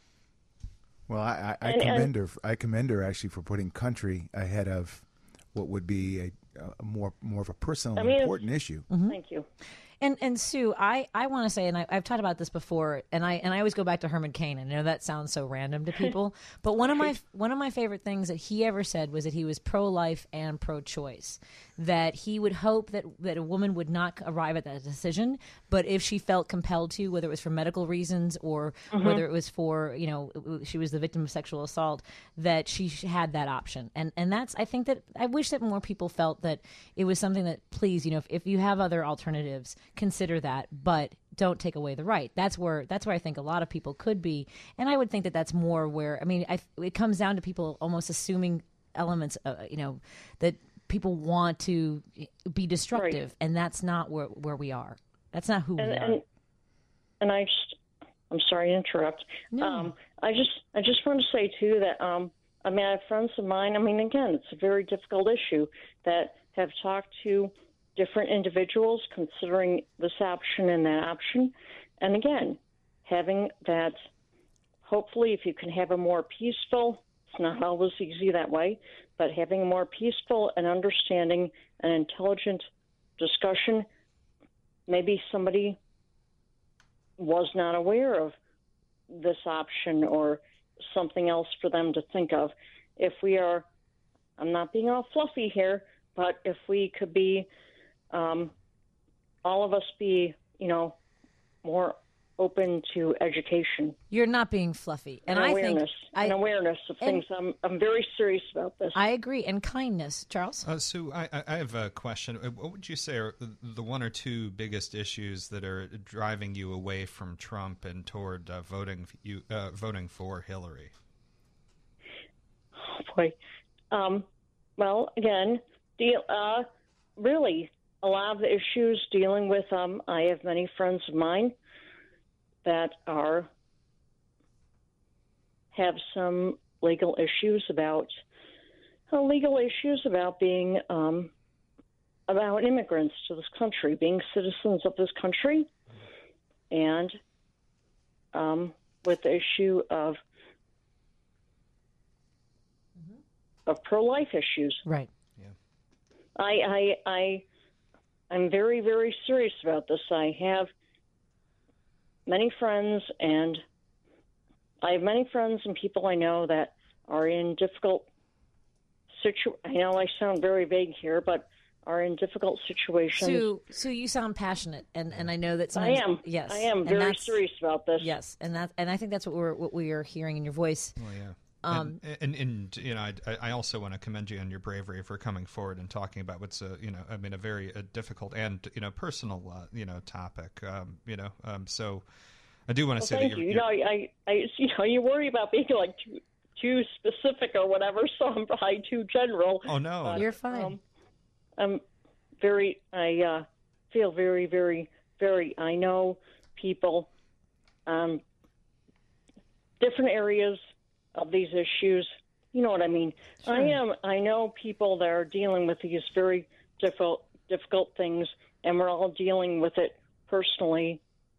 Well, I, I, I And- commend and- her. I commend her actually for putting country ahead of what would be a, a more more of a personal I mean, important issue. Thank you. And and Sue, I, I want to say, and I, I've talked about this before, and I and I always go back to Herman Cain. I know that sounds so random to people, but one of my one of my favorite things that he ever said was that he was pro-life and pro-choice. That he would hope that that a woman would not arrive at that decision, but if she felt compelled to, whether it was for medical reasons or Mhm. whether it was for, you know, she was the victim of sexual assault, that she had that option. And and that's, I think that I wish that more people felt that it was something that, please, you know, if, if you have other alternatives, consider that, but don't take away the right. That's where that's where I think a lot of people could be, and I would think that that's more where, I mean, I, it comes down to people almost assuming elements, uh, you know, that people want to be destructive, Right. and that's not where where we are. That's not who And, we are. and and I just, I'm sorry to interrupt. No. Um, I just I just want to say too that um, I mean, I have friends of mine. I mean, again, it's a very difficult issue that have talked to different individuals considering this option and that option, and again, having that. Hopefully, if you can have a more peaceful, it's not always easy that way, but having a more peaceful and understanding and intelligent discussion. Maybe somebody was not aware of this option or something else for them to think of. If we are, I'm not being all fluffy here, but if we could be, um, all of us be, you know, more open to education. You're not being fluffy, and, and I awareness, think I, and awareness of and- things. I'm I'm very serious about this. I agree, and kindness, Charles. Uh, Sue, I, I I have a question. Uh, What would you say are the- the one or two biggest issues that are driving you away from Trump and toward uh, voting you uh, voting for Hillary? Oh, boy. Um, well, again, deal, uh, really, a lot of the issues dealing with, um, I have many friends of mine that are, have some legal issues about, uh, legal issues about being, um, about immigrants to this country, being citizens of this country, and um, with the issue of of pro-life issues. Right. I, I, I, I'm very, very serious about this. I have many friends, and I have many friends and people I know that are in difficult situ. I know I sound very vague here, but are in difficult situations. Sue, Sue, you sound passionate, and, and I know that I sometimes. am. Yes, I am and very that's- serious about this. Yes, and that, and I think that's what we're what we are hearing in your voice. Well, yeah. Um, and, and, and you know, I, I also want to commend you on your bravery for coming forward and talking about what's a you know, I mean, a very uh difficult and you know, personal uh, you know, topic. Um, you know, um, so I do want to Well, say thank that you. you're, You know, I, I, you know, you worry about being like too, too specific or whatever, so I'm probably too general. Oh no, But, you're fine. Um, I'm very. I uh, feel very, very, very. I know people, um, different areas of these issues. You know what I mean? Sure. I am. I know people that are dealing with these very difficult, difficult things, and we're all dealing with it personally.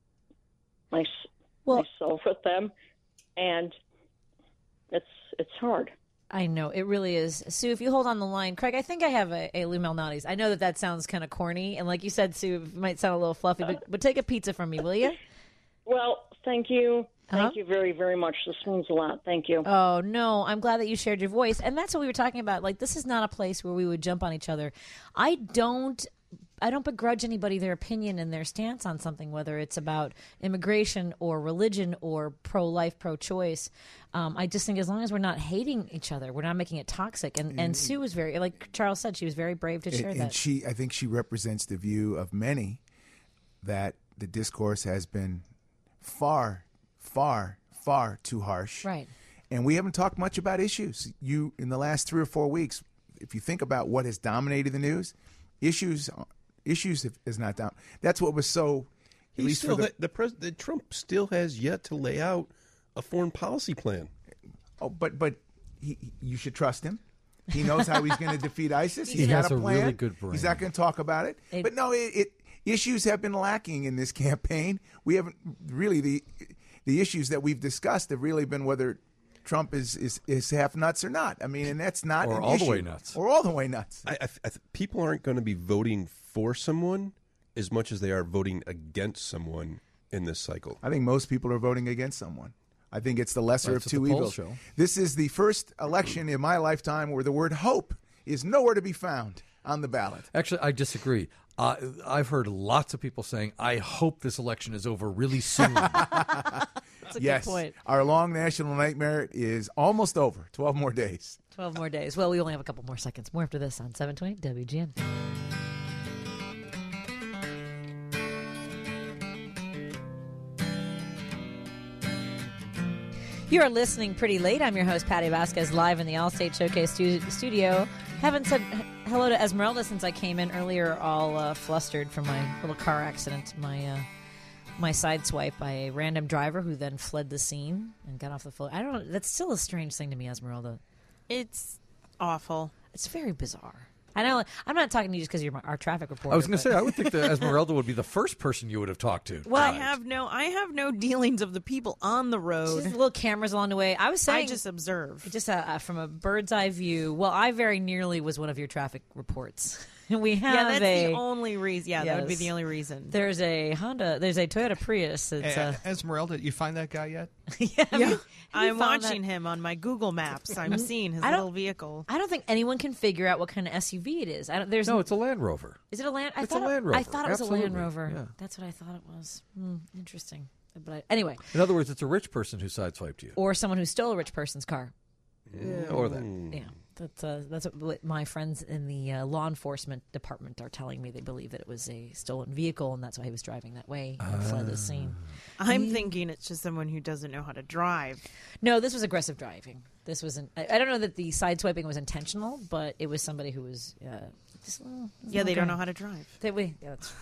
My, Well- myself with them, and it's it's hard. I know it really is. Sue, if you hold on the line, Craig, I think I have a, a Lou Malnati's. I know that that sounds kind of corny, and like you said, Sue, it might sound a little fluffy, but, but take a pizza from me, will you? Well, thank you. Thank Uh-huh. you very, very much. This means a lot. Thank you. Oh, no. I'm glad that you shared your voice. And that's what we were talking about. Like, this is not a place where we would jump on each other. I don't. I don't begrudge anybody their opinion and their stance on something, whether it's about immigration or religion or pro-life, pro-choice. Um, I just think as long as we're not hating each other, we're not making it toxic. And, and Sue was very, like Charles said, she was very brave to share and, that. and she, I think she represents the view of many that the discourse has been far, far, far too harsh. Right. And we haven't talked much about issues. You, in the last three or four weeks, if you think about what has dominated the news, issues issues is not down. That's what was so. At He least still for the, ha- the president Trump still has yet to lay out a foreign policy plan. oh, but but he, you should trust him. He knows how he's going to defeat ISIS. He He's has got a a plan. really good brain. He's not going to talk about it. It- but no, it, it issues have been lacking in this campaign. We haven't really the the issues that we've discussed have really been whether Trump is is, is half nuts or not. I mean, and that's not Or an all the issue. way nuts. or all the way nuts. I, I, I th- people aren't going to be voting for someone as much as they are voting against someone in this cycle. I think most people are voting against someone. I think it's the lesser That's of what two the polls evils. show. This is the first election in my lifetime where the word hope is nowhere to be found on the ballot. Actually, I disagree. Uh, I've heard lots of people saying, I hope this election is over really soon. That's a yes, good point. our long national nightmare is almost over. twelve more days. twelve more days. Well, we only have a couple more seconds. More after this on seven twenty W G N. You are listening pretty late. I'm your host, Patty Vasquez, live in the Allstate Showcase stu- studio. Haven't said h- hello to Esmeralda since I came in earlier, all uh, flustered from my little car accident, my uh, my side swipe by a random driver who then fled the scene and got off the phone. I don't know. That's still a strange thing to me, Esmeralda. It's awful. It's very bizarre. I know. I'm not talking to you just because you're my, our traffic reporter. I was going to but- say, I would think that Esmeralda would be the first person you would have talked to. Well, I have no, I have no dealings of the people on the road. Just little cameras along the way. I was saying, I just observe. just uh, uh, from a bird's eye view. Well, I very nearly was one of your traffic reports. We have yeah, that's a, the only reason. Yeah, that would be Yes. the only reason. There's a Honda. There's a Toyota Prius. It's Eh, uh, Esmeralda, you find that guy yet? yeah. Yeah, you I'm found watching that- him on my Google Maps. I'm seeing his I don't- little vehicle. I don't think anyone can figure out what kind of S U V it is. I don't, there's No, it's a Land Rover. Is it a land? I It's a thought it- Land Rover. I thought it was a Land Absolutely. Rover. Yeah. That's what I thought it was. Hmm, interesting. But I, anyway, In other words, it's a rich person who sideswiped you. or someone who stole a rich person's car. Yeah, or that. Yeah, that's uh, that's what my friends in the uh, law enforcement department are telling me. They believe that it was a stolen vehicle, and that's why he was driving that way and fled the scene. I'm thinking it's just someone who doesn't know how to drive. No, this was aggressive driving. This wasn't. I, I don't know that the sideswiping was intentional, but it was somebody who was. Uh, just, uh, Yeah, they don't know okay. how to drive. They, we, yeah, that's,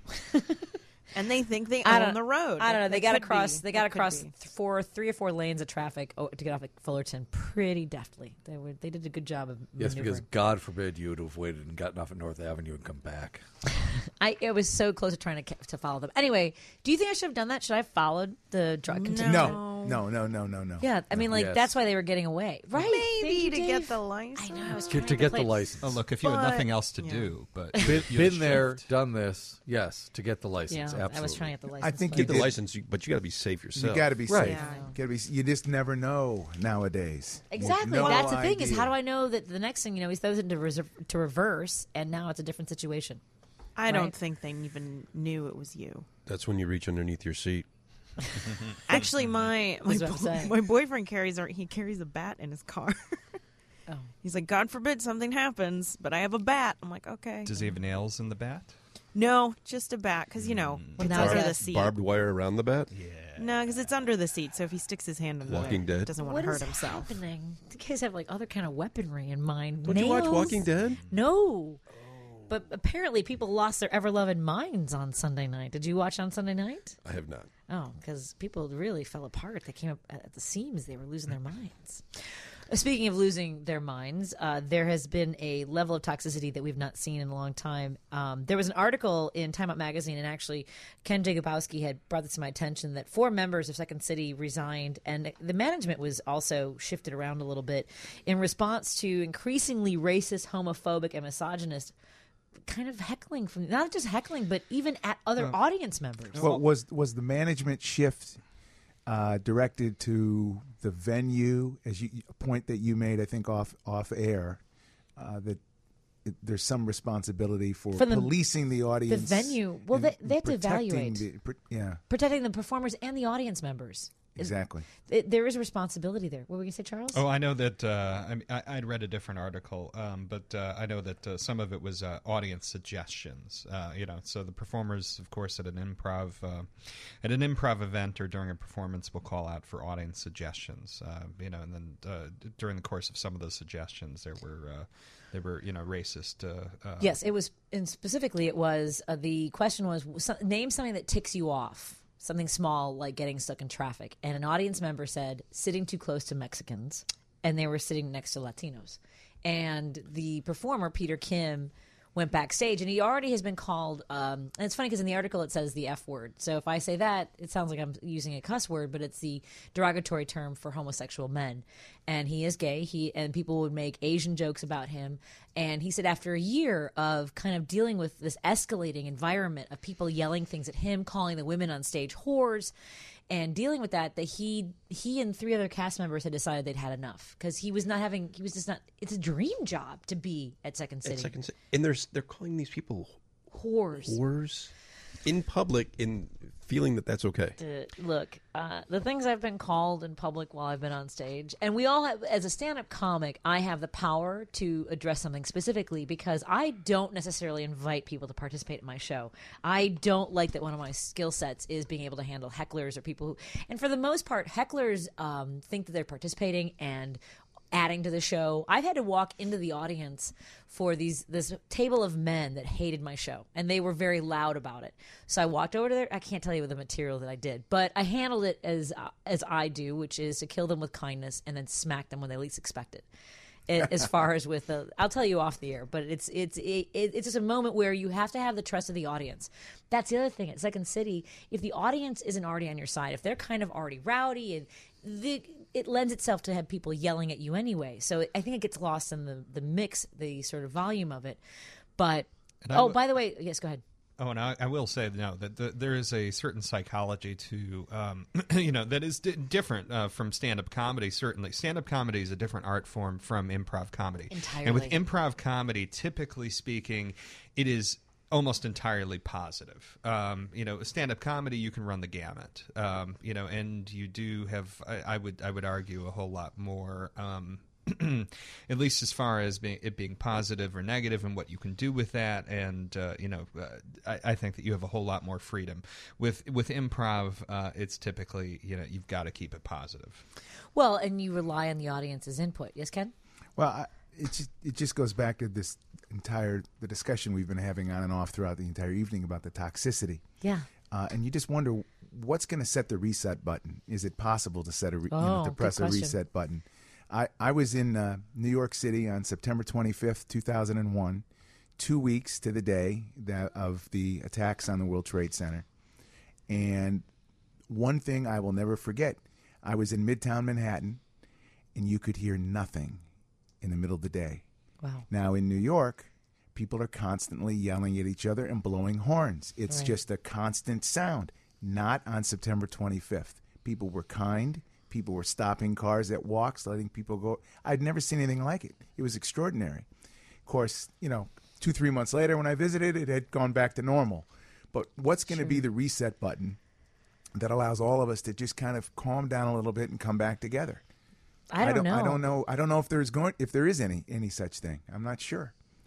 And they think they I own don't- the road. I don't know. They That got could across. be. They got That could across be. th- four, three or four lanes of traffic oh, to get off at Fullerton pretty deftly. They were. They did a good job of Yes, because maneuvering. God forbid you would have waited and gotten off at North Avenue and come back. I it was so close to trying to ca- to follow them. Anyway, do you think I should have done that? Should I have followed the drug contingent? No, no, no, no, no, no. Yeah, I mean, like Yes. that's why they were getting away, right? Maybe Thank you, to Dave. get the license. I know. I was To, trying to get play- the license. Oh, look, if you had But- nothing else to yeah. do, but Been, you been there, shift. done this. Yes, to get the license. Yeah, Absolutely. I was trying to get the license. I think but- you Get the did- license, you- but you got to be safe yourself. You got to be Right. safe. Yeah. Got to be. You just never know nowadays. You have Exactly. no That's the thing is, idea. how do I know that the next thing you know he throws it into reserve, to reverse, and now it's a different situation. I don't Right. think they even knew it was you. That's when you reach underneath your seat. Actually, my my, That's what I'm bo- saying. my boyfriend carries our, he carries a bat in his car. Oh. He's like, God forbid something happens, but I have a bat. I'm like, okay. Does he have nails in the bat? No, just a bat because you know Well, it's now under he's the got seat. Barbed wire around the bat? Yeah. No, because it's under the seat. So if he sticks his hand under Walking there, Dead? he doesn't want What to hurt is himself. happening? You guys have like other kind of weaponry in mind. Don't you watch Nails? Walking Dead? No. But apparently people lost their ever-loving minds on Sunday night. Did you watch on Sunday night? I have not. Oh, because people really fell apart. They came up at the seams. They were losing their minds. Speaking of losing their minds, uh, there has been a level of toxicity that we've not seen in a long time. Um, there was an article in Time Out Magazine, and actually Ken Jacobowski had brought this to my attention, that four members of Second City resigned, and the management was also shifted around a little bit in response to increasingly racist, homophobic, and misogynist kind of heckling from not just heckling, but even at other Uh, audience members. Well, was was the management shift uh, directed to the venue, as you, a point that you made, I think off off air, uh, that it, there's some responsibility for, For the- policing the audience, the venue. Well, they, and they have to protecting evaluate, the- pr- yeah, protecting the performers and the audience members. exactly. It, there is a responsibility there. What were you going to say, Charles? Oh, I know that. Uh, I mean, I, I'd read a different article, um, but uh, I know that uh, some of it was uh, audience suggestions. Uh, you know, so the performers, of course, at an improv uh, at an improv event or during a performance, will call out for audience suggestions. Uh, you know, and then uh, d- during the course of some of those suggestions, there were uh, there were you know racist. Uh, uh, Yes, it was, and specifically, it was uh, the question was so, name something that ticks you off. Something small like getting stuck in traffic. And an audience member said sitting too close to Mexicans, and they were sitting next to Latinos. And the performer, Peter Kim, went backstage, and he already has been called, um, and it's funny because in the article it says the F word. So if I say that, it sounds like I'm using a cuss word, but it's the derogatory term for homosexual men. And he is gay, He and people would make Asian jokes about him. And he said after a year of kind of dealing with this escalating environment of people yelling things at him, calling the women on stage whores, and dealing with that, that he he and three other cast members had decided they'd had enough because he was not having, he was just not, it's a dream job to be at Second City. At Second City. And there's, they're calling these people Whores. whores in public, in feeling that that's okay. Uh, look, uh, the things I've been called in public while I've been on stage, and we all have, as a stand-up comic, I have the power to address something specifically because I don't necessarily invite people to participate in my show. I don't like that one of my skill sets is being able to handle hecklers or people who, and for the most part, hecklers um, think that they're participating and adding to the show. I've had to walk into the audience for these this table of men that hated my show, and they were very loud about it. So I walked over to there. I can't tell you the material that I did, but I handled it as uh, as I do, which is to kill them with kindness and then smack them when they least expect it. It- as far as with the, I'll tell you off the air, but it's it's it, it's just a moment where you have to have the trust of the audience. That's the other thing at Second City. If the audience isn't already on your side, if they're kind of already rowdy, and the, it lends itself to have people yelling at you anyway. So I think it gets lost in the the mix, the sort of volume of it. But And I oh, w- by the way, yes, go ahead. Oh, and I, I will say no that the, there is a certain psychology to um, you know that is di- different uh, from stand-up comedy. Certainly, stand-up comedy is a different art form from improv comedy. Entirely. And with improv comedy, typically speaking, it is almost entirely positive. Um, you know, stand-up comedy, you can run the gamut. Um, you know, and you do have, I, I would, I would argue, a whole lot more. Um, at least as far as being, it being positive or negative and what you can do with that. And, uh, you know, uh, I, I think that you have a whole lot more freedom. With with improv, uh, it's typically, you know, you've got to keep it positive. Well, and you rely on the audience's input. Yes, Ken? Well, I, it just it just goes back to this entire the discussion we've been having on and off throughout the entire evening about the toxicity. Yeah. Uh, and you just wonder what's going to set the reset button. Is it possible to set a re- you know, Oh, to good press a question. reset button? I, I was in uh, New York City on September twenty-fifth, two thousand one, two weeks to the day that of the attacks on the World Trade Center. And one thing I will never forget, I was in Midtown Manhattan, and you could hear nothing in the middle of the day. Wow. Now, in New York, people are constantly yelling at each other and blowing horns. It's Right. just a constant sound. Not on September twenty-fifth. People were kind. People were stopping cars at walks, letting people go. I'd never seen anything like it. It was extraordinary. Of course, you know, two, three months later when I visited, it had gone back to normal. But what's going to be the reset button that allows all of us to just kind of calm down a little bit and come back together? I don't I know. don't know. I don't know if there's going if there is any any such thing. I'm not sure.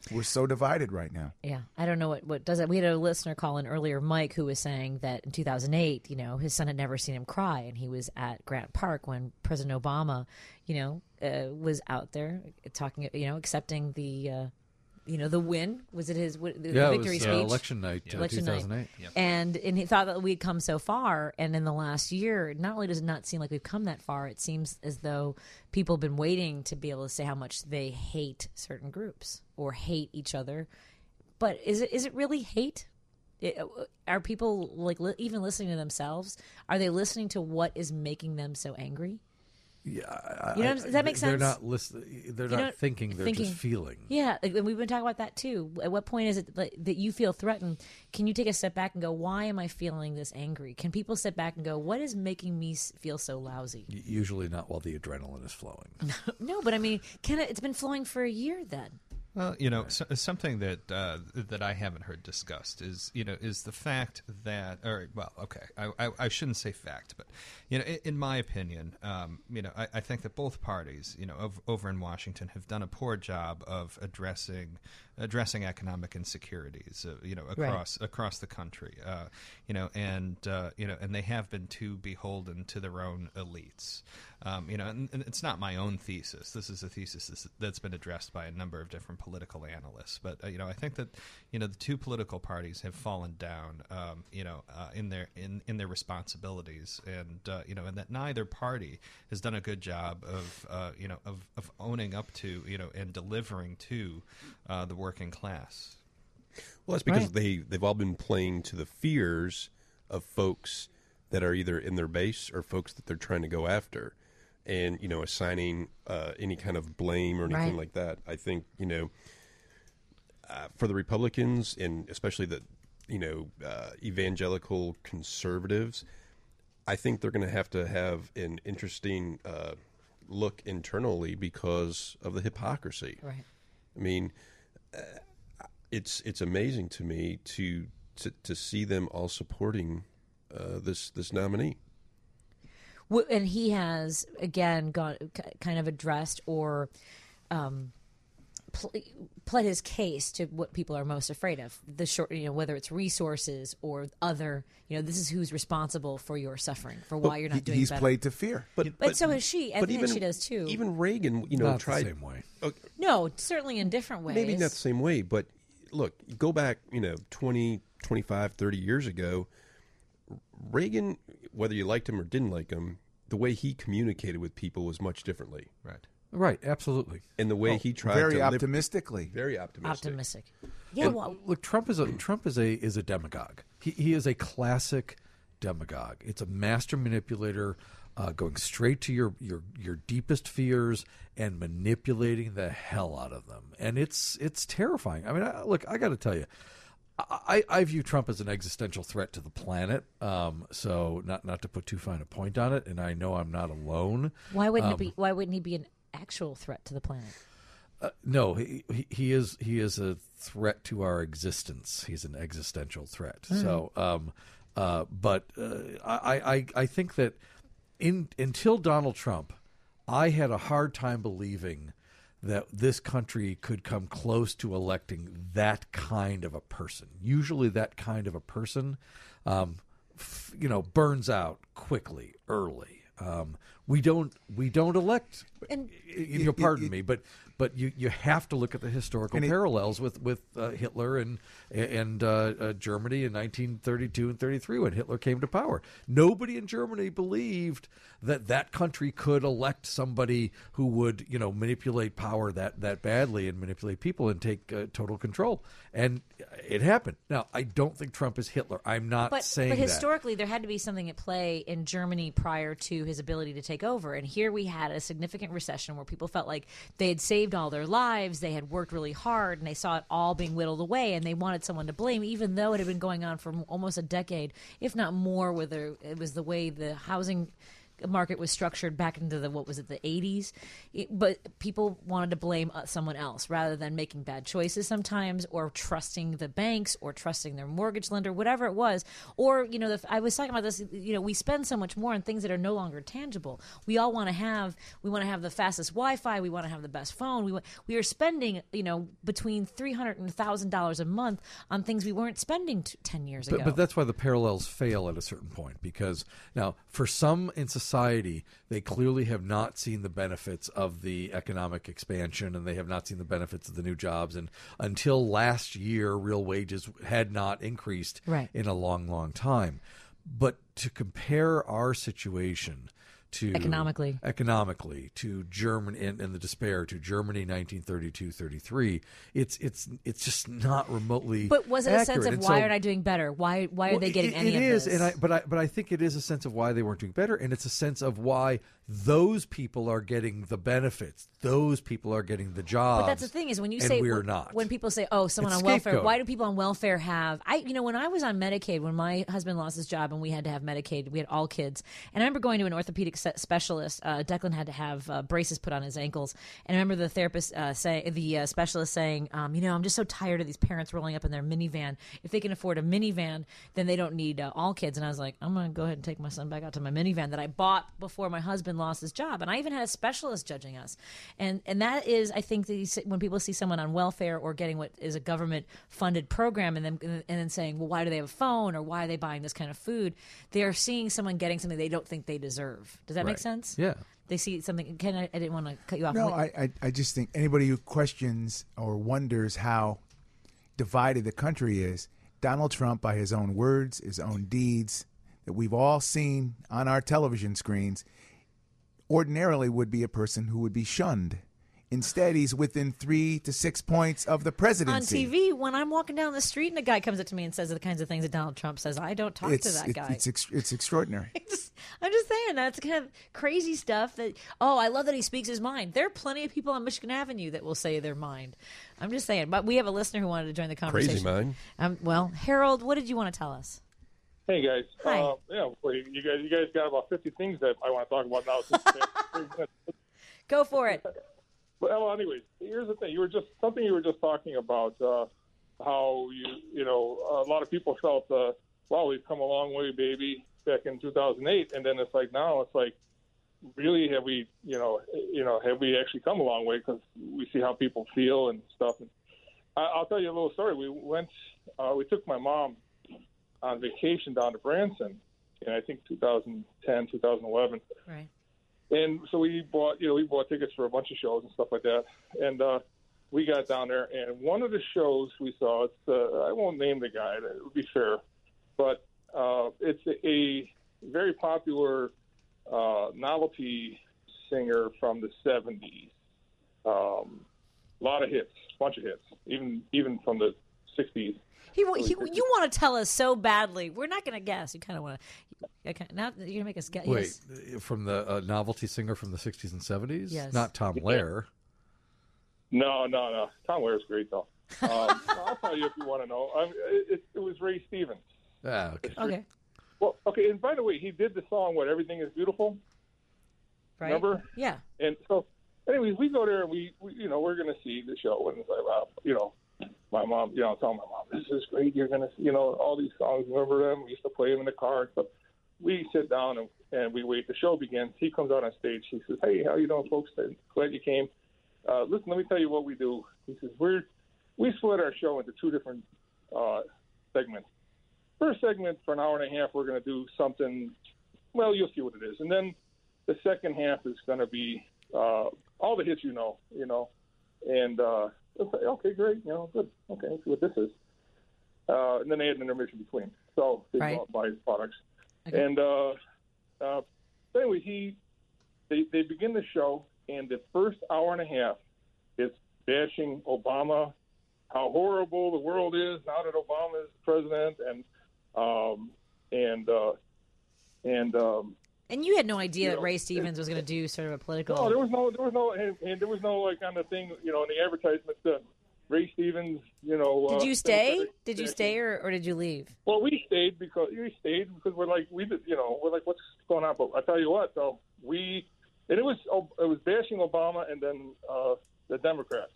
We're so divided right now. Yeah, I don't know what, what does it. We had a listener call in earlier, Mike, who was saying that in two thousand eight, you know, his son had never seen him cry, and he was at Grant Park when President Obama, you know, uh, was out there talking, you know, accepting the, uh, you know, the win. Was it his what, the yeah, victory it was, speech? Uh, election night, yeah. uh, election two thousand eight. Night. Yep. And and he thought that we'd come so far, and in the last year, not only does it not seem like we've come that far, it seems as though people have been waiting to be able to say how much they hate certain groups or hate each other. But is it is it really hate? It, are people like li- even listening to themselves? Are they listening to what is making them so angry? Yeah, I, you know, does that make sense? They're not listening. They're you not know, thinking. They're thinking, just feeling. Yeah, like, and we've been talking about that too. At what point is it like, that you feel threatened? Can you take a step back and go, "Why am I feeling this angry?" Can people step back and go, "What is making me feel so lousy?" Usually not while the adrenaline is flowing. No, but I mean, can it? It's been flowing for a year then. Well, you know, so, something that uh, that I haven't heard discussed is, you know, is the fact that, or well, okay, I, I, I shouldn't say fact, but you know, in, in my opinion, um, you know, I, I think that both parties, you know, ov- over in Washington, have done a poor job of addressing addressing economic insecurities, uh, you know, across right. across the country, uh, you know, and uh, you know, and they have been too beholden to their own elites. Um, you know, and, and it's not my own thesis. This is a thesis that's been addressed by a number of different political analysts. But uh, you know, I think that you know the two political parties have fallen down, um, you know, uh, in their in, in their responsibilities, and uh, you know, and that neither party has done a good job of uh, you know of, of owning up to you know and delivering to uh, the working class. Well, that's because right. they they've all been playing to the fears of folks that are either in their base or folks that they're trying to go after. And, you know, assigning uh, any kind of blame or anything right. like that. I think, you know, uh, for the Republicans and especially the, you know, uh, evangelical conservatives, I think they're going to have to have an interesting uh, look internally because of the hypocrisy. Right. I mean, uh, it's it's amazing to me to to, to see them all supporting uh, this this nominee. And he has again gone kind of addressed or um, pl- pled his case to what people are most afraid of. The short, you know, whether it's resources or other, you know, this is who's responsible for your suffering, for why well, you're not he, doing he's better. played to fear, but, but, but so has she. I but think even, she does too. Even Reagan, you know, not tried the same way. Okay, no, certainly in different ways. maybe not the same way, but look, go back, you know, twenty, twenty-five, thirty years ago, Reagan, whether you liked him or didn't like him, the way he communicated with people was much differently. Right. Right, absolutely. And the way oh, he tried very to optimistically. Live, very optimistic. Optimistic. Yeah, and, well, look, Trump is a Trump is a is a demagogue. He he is a classic demagogue. It's a master manipulator, uh, going straight to your, your your deepest fears and manipulating the hell out of them. And it's it's terrifying. I mean, I, look, I got to tell you, I, I view Trump as an existential threat to the planet. Um, so not not to put too fine a point on it, and I know I'm not alone. why wouldn't um, it be? Why wouldn't he be an actual threat to the planet? Uh, no, he, he he is he is a threat to our existence. He's an existential threat. Mm. So, um, uh, but uh, I, I I think that in until Donald Trump, I had a hard time believing that this country could come close to electing that kind of a person. Usually, that kind of a person, um, f- you know, burns out quickly, early. Um, we don't we don't elect. And you know, pardon me, but but you, you have to look at the historical it, parallels with with uh, Hitler and and uh, uh, Germany in nineteen thirty-two and thirty-three when Hitler came to power. Nobody in Germany believed that that country could elect somebody who would, you know, manipulate power that, that badly and manipulate people and take uh, total control. And it happened. Now, I don't think Trump is Hitler. I'm not but, saying but that. historically, there had to be something at play in Germany prior to his ability to take over. And here we had a significant recession where people felt like they had saved all their lives, they had worked really hard, and they saw it all being whittled away, and they wanted someone to blame, even though it had been going on for almost a decade, if not more, whether it was the way the housing market was structured back into the, what was it, the eighties. It, but people wanted to blame uh, someone else rather than making bad choices sometimes, or trusting the banks, or trusting their mortgage lender, whatever it was. Or, you know, the, I was talking about this, you know, we spend so much more on things that are no longer tangible. We all want to have, we want to have the fastest Wi-Fi. We want to have the best phone. We want, we are spending, you know, between three hundred and one thousand dollars a month on things we weren't spending t- ten years ago. But, but that's why the parallels fail at a certain point, because now for some in society, they clearly have not seen the benefits of the economic expansion, and they have not seen the benefits of the new jobs. And until last year, real wages had not increased right. in a long, long time. But to compare our situation to economically, economically to Germany and, and the despair to Germany nineteen thirty-two thirty-three, it's it's it's just not remotely. But was it accurate. a sense of and why so, are I doing better? Why why are well, they getting it, any it of is, this? and I but I but I think it is a sense of why they weren't doing better, and it's a sense of why those people are getting the benefits. Those people are getting the jobs. But that's the thing is when you and say we're when, not. when people say, "Oh, someone It's on welfare," scapegoat. why do people on welfare have? I, you know, when I was on Medicaid, when my husband lost his job and we had to have Medicaid, we had all kids, and I remember going to an orthopedic se- specialist. Uh, Declan had to have uh, braces put on his ankles, and I remember the therapist uh, say, the uh, specialist saying, um, "You know, I'm just so tired of these parents rolling up in their minivan. If they can afford a minivan, then they don't need uh, all kids." And I was like, "I'm going to go ahead and take my son back out to my minivan that I bought before my husband lost his job." And I even had a specialist judging us, and and that is, I think, that you see, when people see someone on welfare or getting what is a government funded program, and then and then saying, well, why do they have a phone, or why are they buying this kind of food? They are seeing someone getting something they don't think they deserve. Does that make Right. sense? Yeah. They see something. Ken, I, I didn't want to cut you off. No, I, I I just think anybody who questions or wonders how divided the country is, Donald Trump, by his own words, his own deeds, that we've all seen on our television screens, ordinarily would be a person who would be shunned. Instead, he's within three to six points of the presidency. on T V, when I'm walking down the street and a guy comes up to me and says the kinds of things that Donald Trump says, I don't talk it's, to that it- guy. It's ex- it's extraordinary. I'm just saying that's kind of crazy stuff. That oh, I love that he speaks his mind. There are plenty of people on Michigan Avenue that will say their mind. I'm just saying. But we have a listener who wanted to join the conversation. Crazy mind. Um, well, Harold, what did you want to tell us? Hey guys, Hi. Uh, yeah, well, you guys, you guys got about fifty things that I want to talk about now. Go for it. Well, anyways, here's the thing: you were just something you were just talking about uh, how you, you know, a lot of people felt, uh, "Wow, we've come a long way, baby," back in two thousand eight, and then it's like now it's like, really, have we, you know, you know, have we actually come a long way? Because we see how people feel and stuff. And I, I'll tell you a little story. We went, uh, we took my mom on vacation down to Branson in I think two thousand ten, two thousand eleven. Right. And so we bought, you know, we bought tickets for a bunch of shows and stuff like that. And uh, we got down there, and one of the shows we saw, it's uh, I won't name the guy, it would be fair, but uh, it's a, a very popular uh, novelty singer from the seventies. Um, a lot of hits, bunch of hits, even even from the sixties. He, he, you want to tell us so badly. We're not going to guess. You kind of want to. Now you're going to make us guess. Wait, Yes. from the uh, novelty singer from the sixties and seventies? Yes. Not Tom Lehrer. No, no, no. Tom Lehrer's great, though. Um, I'll tell you if you want to know. I mean, it, it was Ray Stevens. Ah, okay. Okay. Well, okay, and by the way, he did the song "What Everything Is Beautiful." Right. Remember? Yeah. And so, anyways, we go there, and we, we you know, we're going to see the show, and it's like, wow, you know, my mom, you know, I'm telling my mom, this is great. You're going to, you know, all these songs. Remember them? We used to play them in the car and stuff. We sit down and, and we wait. The show begins. He comes out on stage. He says, "Hey, how you doing, folks? Glad you came. Uh, listen, let me tell you what we do." He says, "We're we split our show into two different uh, segments. First segment, for an hour and a half, we're going to do something. Well, you'll see what it is. And then the second half is going to be uh, all the hits you know, you know. And uh, it's like, okay, great, you know, good. Okay, let's see what this is." Uh, and then they had an intermission between, so they Right. go out and buy his products. Okay. And uh, uh, anyway, he they they begin the show, and the first hour and a half is bashing Obama, how horrible the world is now that Obama is president, and um, and uh, and um, And you had no idea You that know, Ray Stevens was going to do sort of a political. no, there was no there was no and, and there was no like on the thing, you know, in the advertisement. Uh, Ray Stevens, you know. Did uh, you stay? Democratic- Did you stay, or, or did you leave? Well, we stayed because we stayed because we're like we did, you know, we're like, what's going on? But I tell you what, though, we and it was it was bashing Obama and then uh, the Democrats.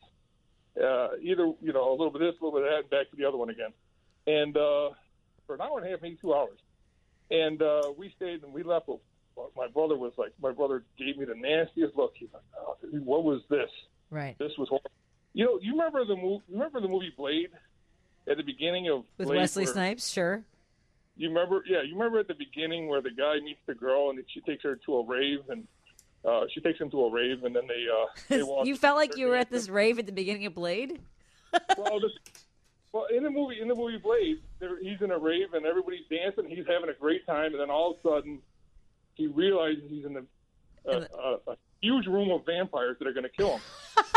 Uh, either you know a little bit of this, a little bit of that, and back to the other one again. And uh, for an hour and a half, maybe two hours. And uh, we stayed and we left. With, my brother was like, my brother gave me the nastiest look. He's like, oh, what was this? Right. This was horrible. You know, you remember the movie? Remember the movie Blade? At the beginning of With Blade, Wesley where, Snipes, sure. You remember? Yeah, you remember at the beginning where the guy meets the girl and she takes her to a rave and uh, she takes him to a rave and then they uh, they walk. You felt like you were at this rave at the beginning of Blade? well, this, well, in the movie, in the movie Blade, there, he's in a rave and everybody's dancing. He's having a great time, and then all of a sudden, he realizes he's in a, a, a, a huge room of vampires that are going to kill him.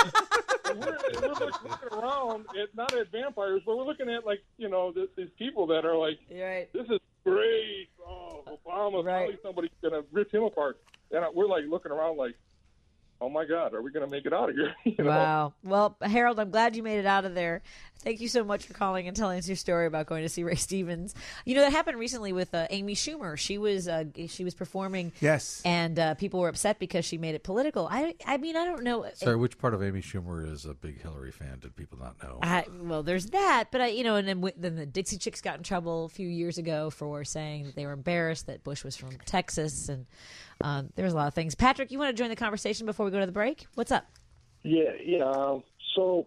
and we're, and we're like looking around, at, not at vampires, but we're looking at like you know this, these people that are like, right. this is great. Oh, Obama, Right. finally somebody's going to rip him apart. And we're like looking around like, oh my God, are we going to make it out of here? you know? Wow. Well, Harold, I'm glad you made it out of there. Thank you so much for calling and telling us your story about going to see Ray Stevens. You know, that happened recently with uh, Amy Schumer. She was uh, she was performing. Yes. And uh, people were upset because she made it political. I I mean, I don't know. Sorry, which part of Amy Schumer is a big Hillary fan? Did people not know? I, well, there's that, but I, you know, and then, w- then the Dixie Chicks got in trouble a few years ago for saying that they were embarrassed that Bush was from Texas, and um, there's a lot of things. Patrick, you want to join the conversation before we go to the break? What's up? Yeah, yeah. Um, so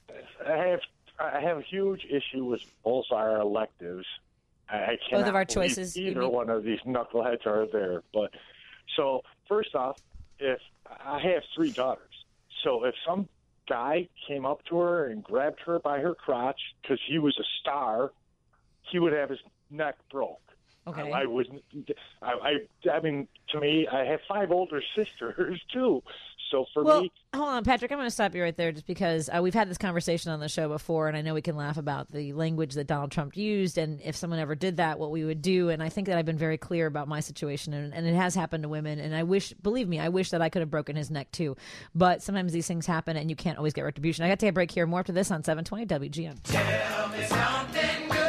I have I have a huge issue with both our electives. I, I cannot Both of our believe choices, you Either mean? one of these knuckleheads are there. But so first off, if I have three daughters, so if some guy came up to her and grabbed her by her crotch because he was a star, he would have his neck broke. Okay. I, I wouldn't. I, I. I mean, to me, I have five older sisters too. So for well, me, hold on, Patrick. I'm going to stop you right there just because uh, we've had this conversation on the show before, and I know we can laugh about the language that Donald Trump used, and if someone ever did that, what we would do. And I think that I've been very clear about my situation, and, and it has happened to women. And I wish, believe me, I wish that I could have broken his neck too. But sometimes these things happen, and you can't always get retribution. I got to take a break here. More after this on seven twenty W G N. Tell me something good.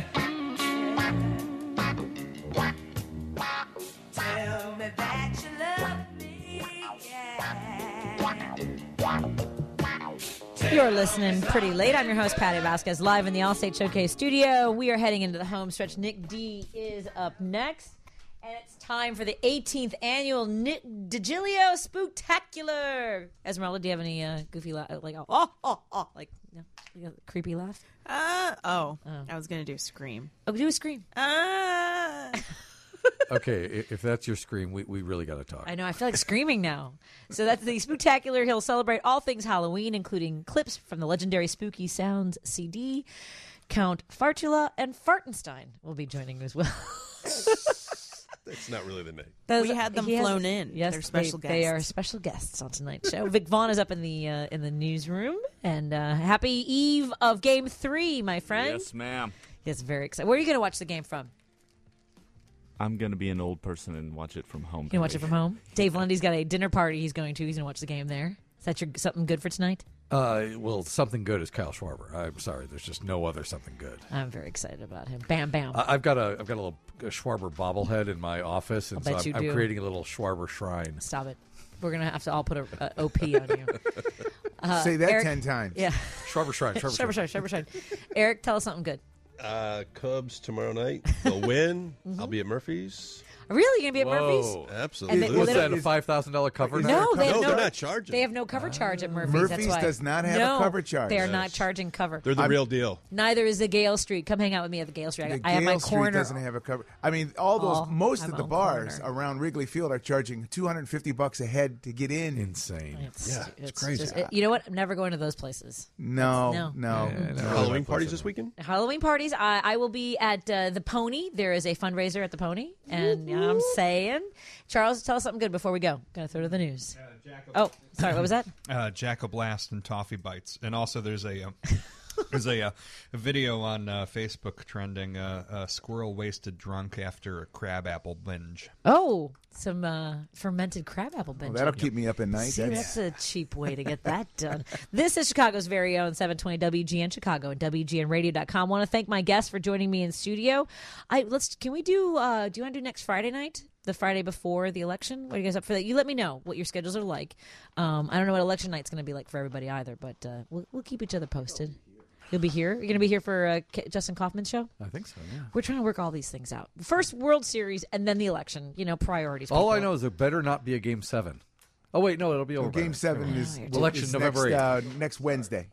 Tell me that you love me, yeah. You're listening pretty late. I'm your host, Patty Vasquez, live in the Allstate Showcase studio. We are heading into the home stretch. Nick D is up next. And it's time for the eighteenth annual Nick DiGilio Spooktacular. Esmeralda, do you have any uh, goofy laugh? Like, oh, oh, oh, oh, like, no, you got a creepy laugh? Uh, oh, I was going to do Scream. Oh, do a scream. Uh. Okay, i- if that's your scream, we, we really got to talk. I know, I feel like screaming now. So that's the Spooktacular. He'll celebrate all things Halloween, including clips from the legendary Spooky Sounds C D. Count Fartula and Fartenstein will be joining as well. That's not really the name. Those- We had them he has- flown in. Yes, They're special they, They are guests. special guests on tonight's show. Vic Vaughn is up in the uh, in the newsroom, and uh, happy eve of Game Three, my friend. Yes, ma'am. Yes, very excited. Where are you going to watch the game from? I'm going to be an old person and watch it from home. You can watch it from home. Dave Lundy's got a dinner party he's going to. He's going to watch the game there. Is that your something good for tonight? Uh, well, something good is Kyle Schwarber. I'm sorry, there's just no other something good. I'm very excited about him. Bam, bam. I- I've got a I've got a little a Schwarber bobblehead in my office, and I'll so bet I'm, you I'm do. creating a little Schwarber shrine. Stop it. We're going to have to all put a, a O P on you. Uh, Say that Eric- ten times. Yeah. Schwarber shrine. Schwarber Schwarber shrine. Schwarber shrine. Eric, tell us something good. Uh, Cubs tomorrow night. They'll win. Mm-hmm. I'll be at Murphy's. Really? You're going to be at Whoa. Murphy's? Absolutely. And they- well, What's they that? don't- A five thousand dollar cover? No, now? they have No, no, they're not charging. They have no cover charge at Murphy's. Murphy's That's why. does not have a No, cover charge. They are Yes. not charging cover. They're the I'm- real deal. Neither is the Gale Street. Come hang out with me at the Gale Street. I, The I have my Gale Street corner. doesn't have a cover. I mean, all those Oh, most I'm of the on bars corner. around Wrigley Field are charging two hundred fifty bucks a head to get in. Insane. It's, Yeah, it's it's crazy. just- it- you know what? I'm never going to those places. No, No. no, Yeah, no. no. Halloween parties this weekend? Halloween parties. I, I will be at uh, the Pony. There is a fundraiser at the Pony, and you know what I'm saying, Charles, tell us something good before we go. Gonna throw to the news. Oh, sorry. What was that? Uh, Jack-O-Blast and Toffee Bites, and also there's a um, There's a, uh, a video on uh, Facebook trending, uh, a squirrel wasted drunk after a crabapple binge. Oh, some uh, fermented crabapple binge. that'll keep me up at night. See, That's- that's a cheap way to get that done. This is Chicago's very own seven twenty W G N Chicago and W G N radio dot com. I want to thank my guests for joining me in studio. I let's Can we do, uh, do you want to do next Friday night? The Friday before the election? What are you guys up for that? You let me know what your schedules are like. Um, I don't know what election night's going to be like for everybody either, but uh, we'll, we'll keep each other posted. You'll be here? You're going to be here for uh, K- Justin Kaufman's show? I think so, yeah. We're trying to work all these things out. First World Series and then the election. You know, priorities. All I people. know is there better not be a game seven. Oh wait, no, it'll be over. Well, game by seven then. is election is November next, eighth. uh, next Wednesday.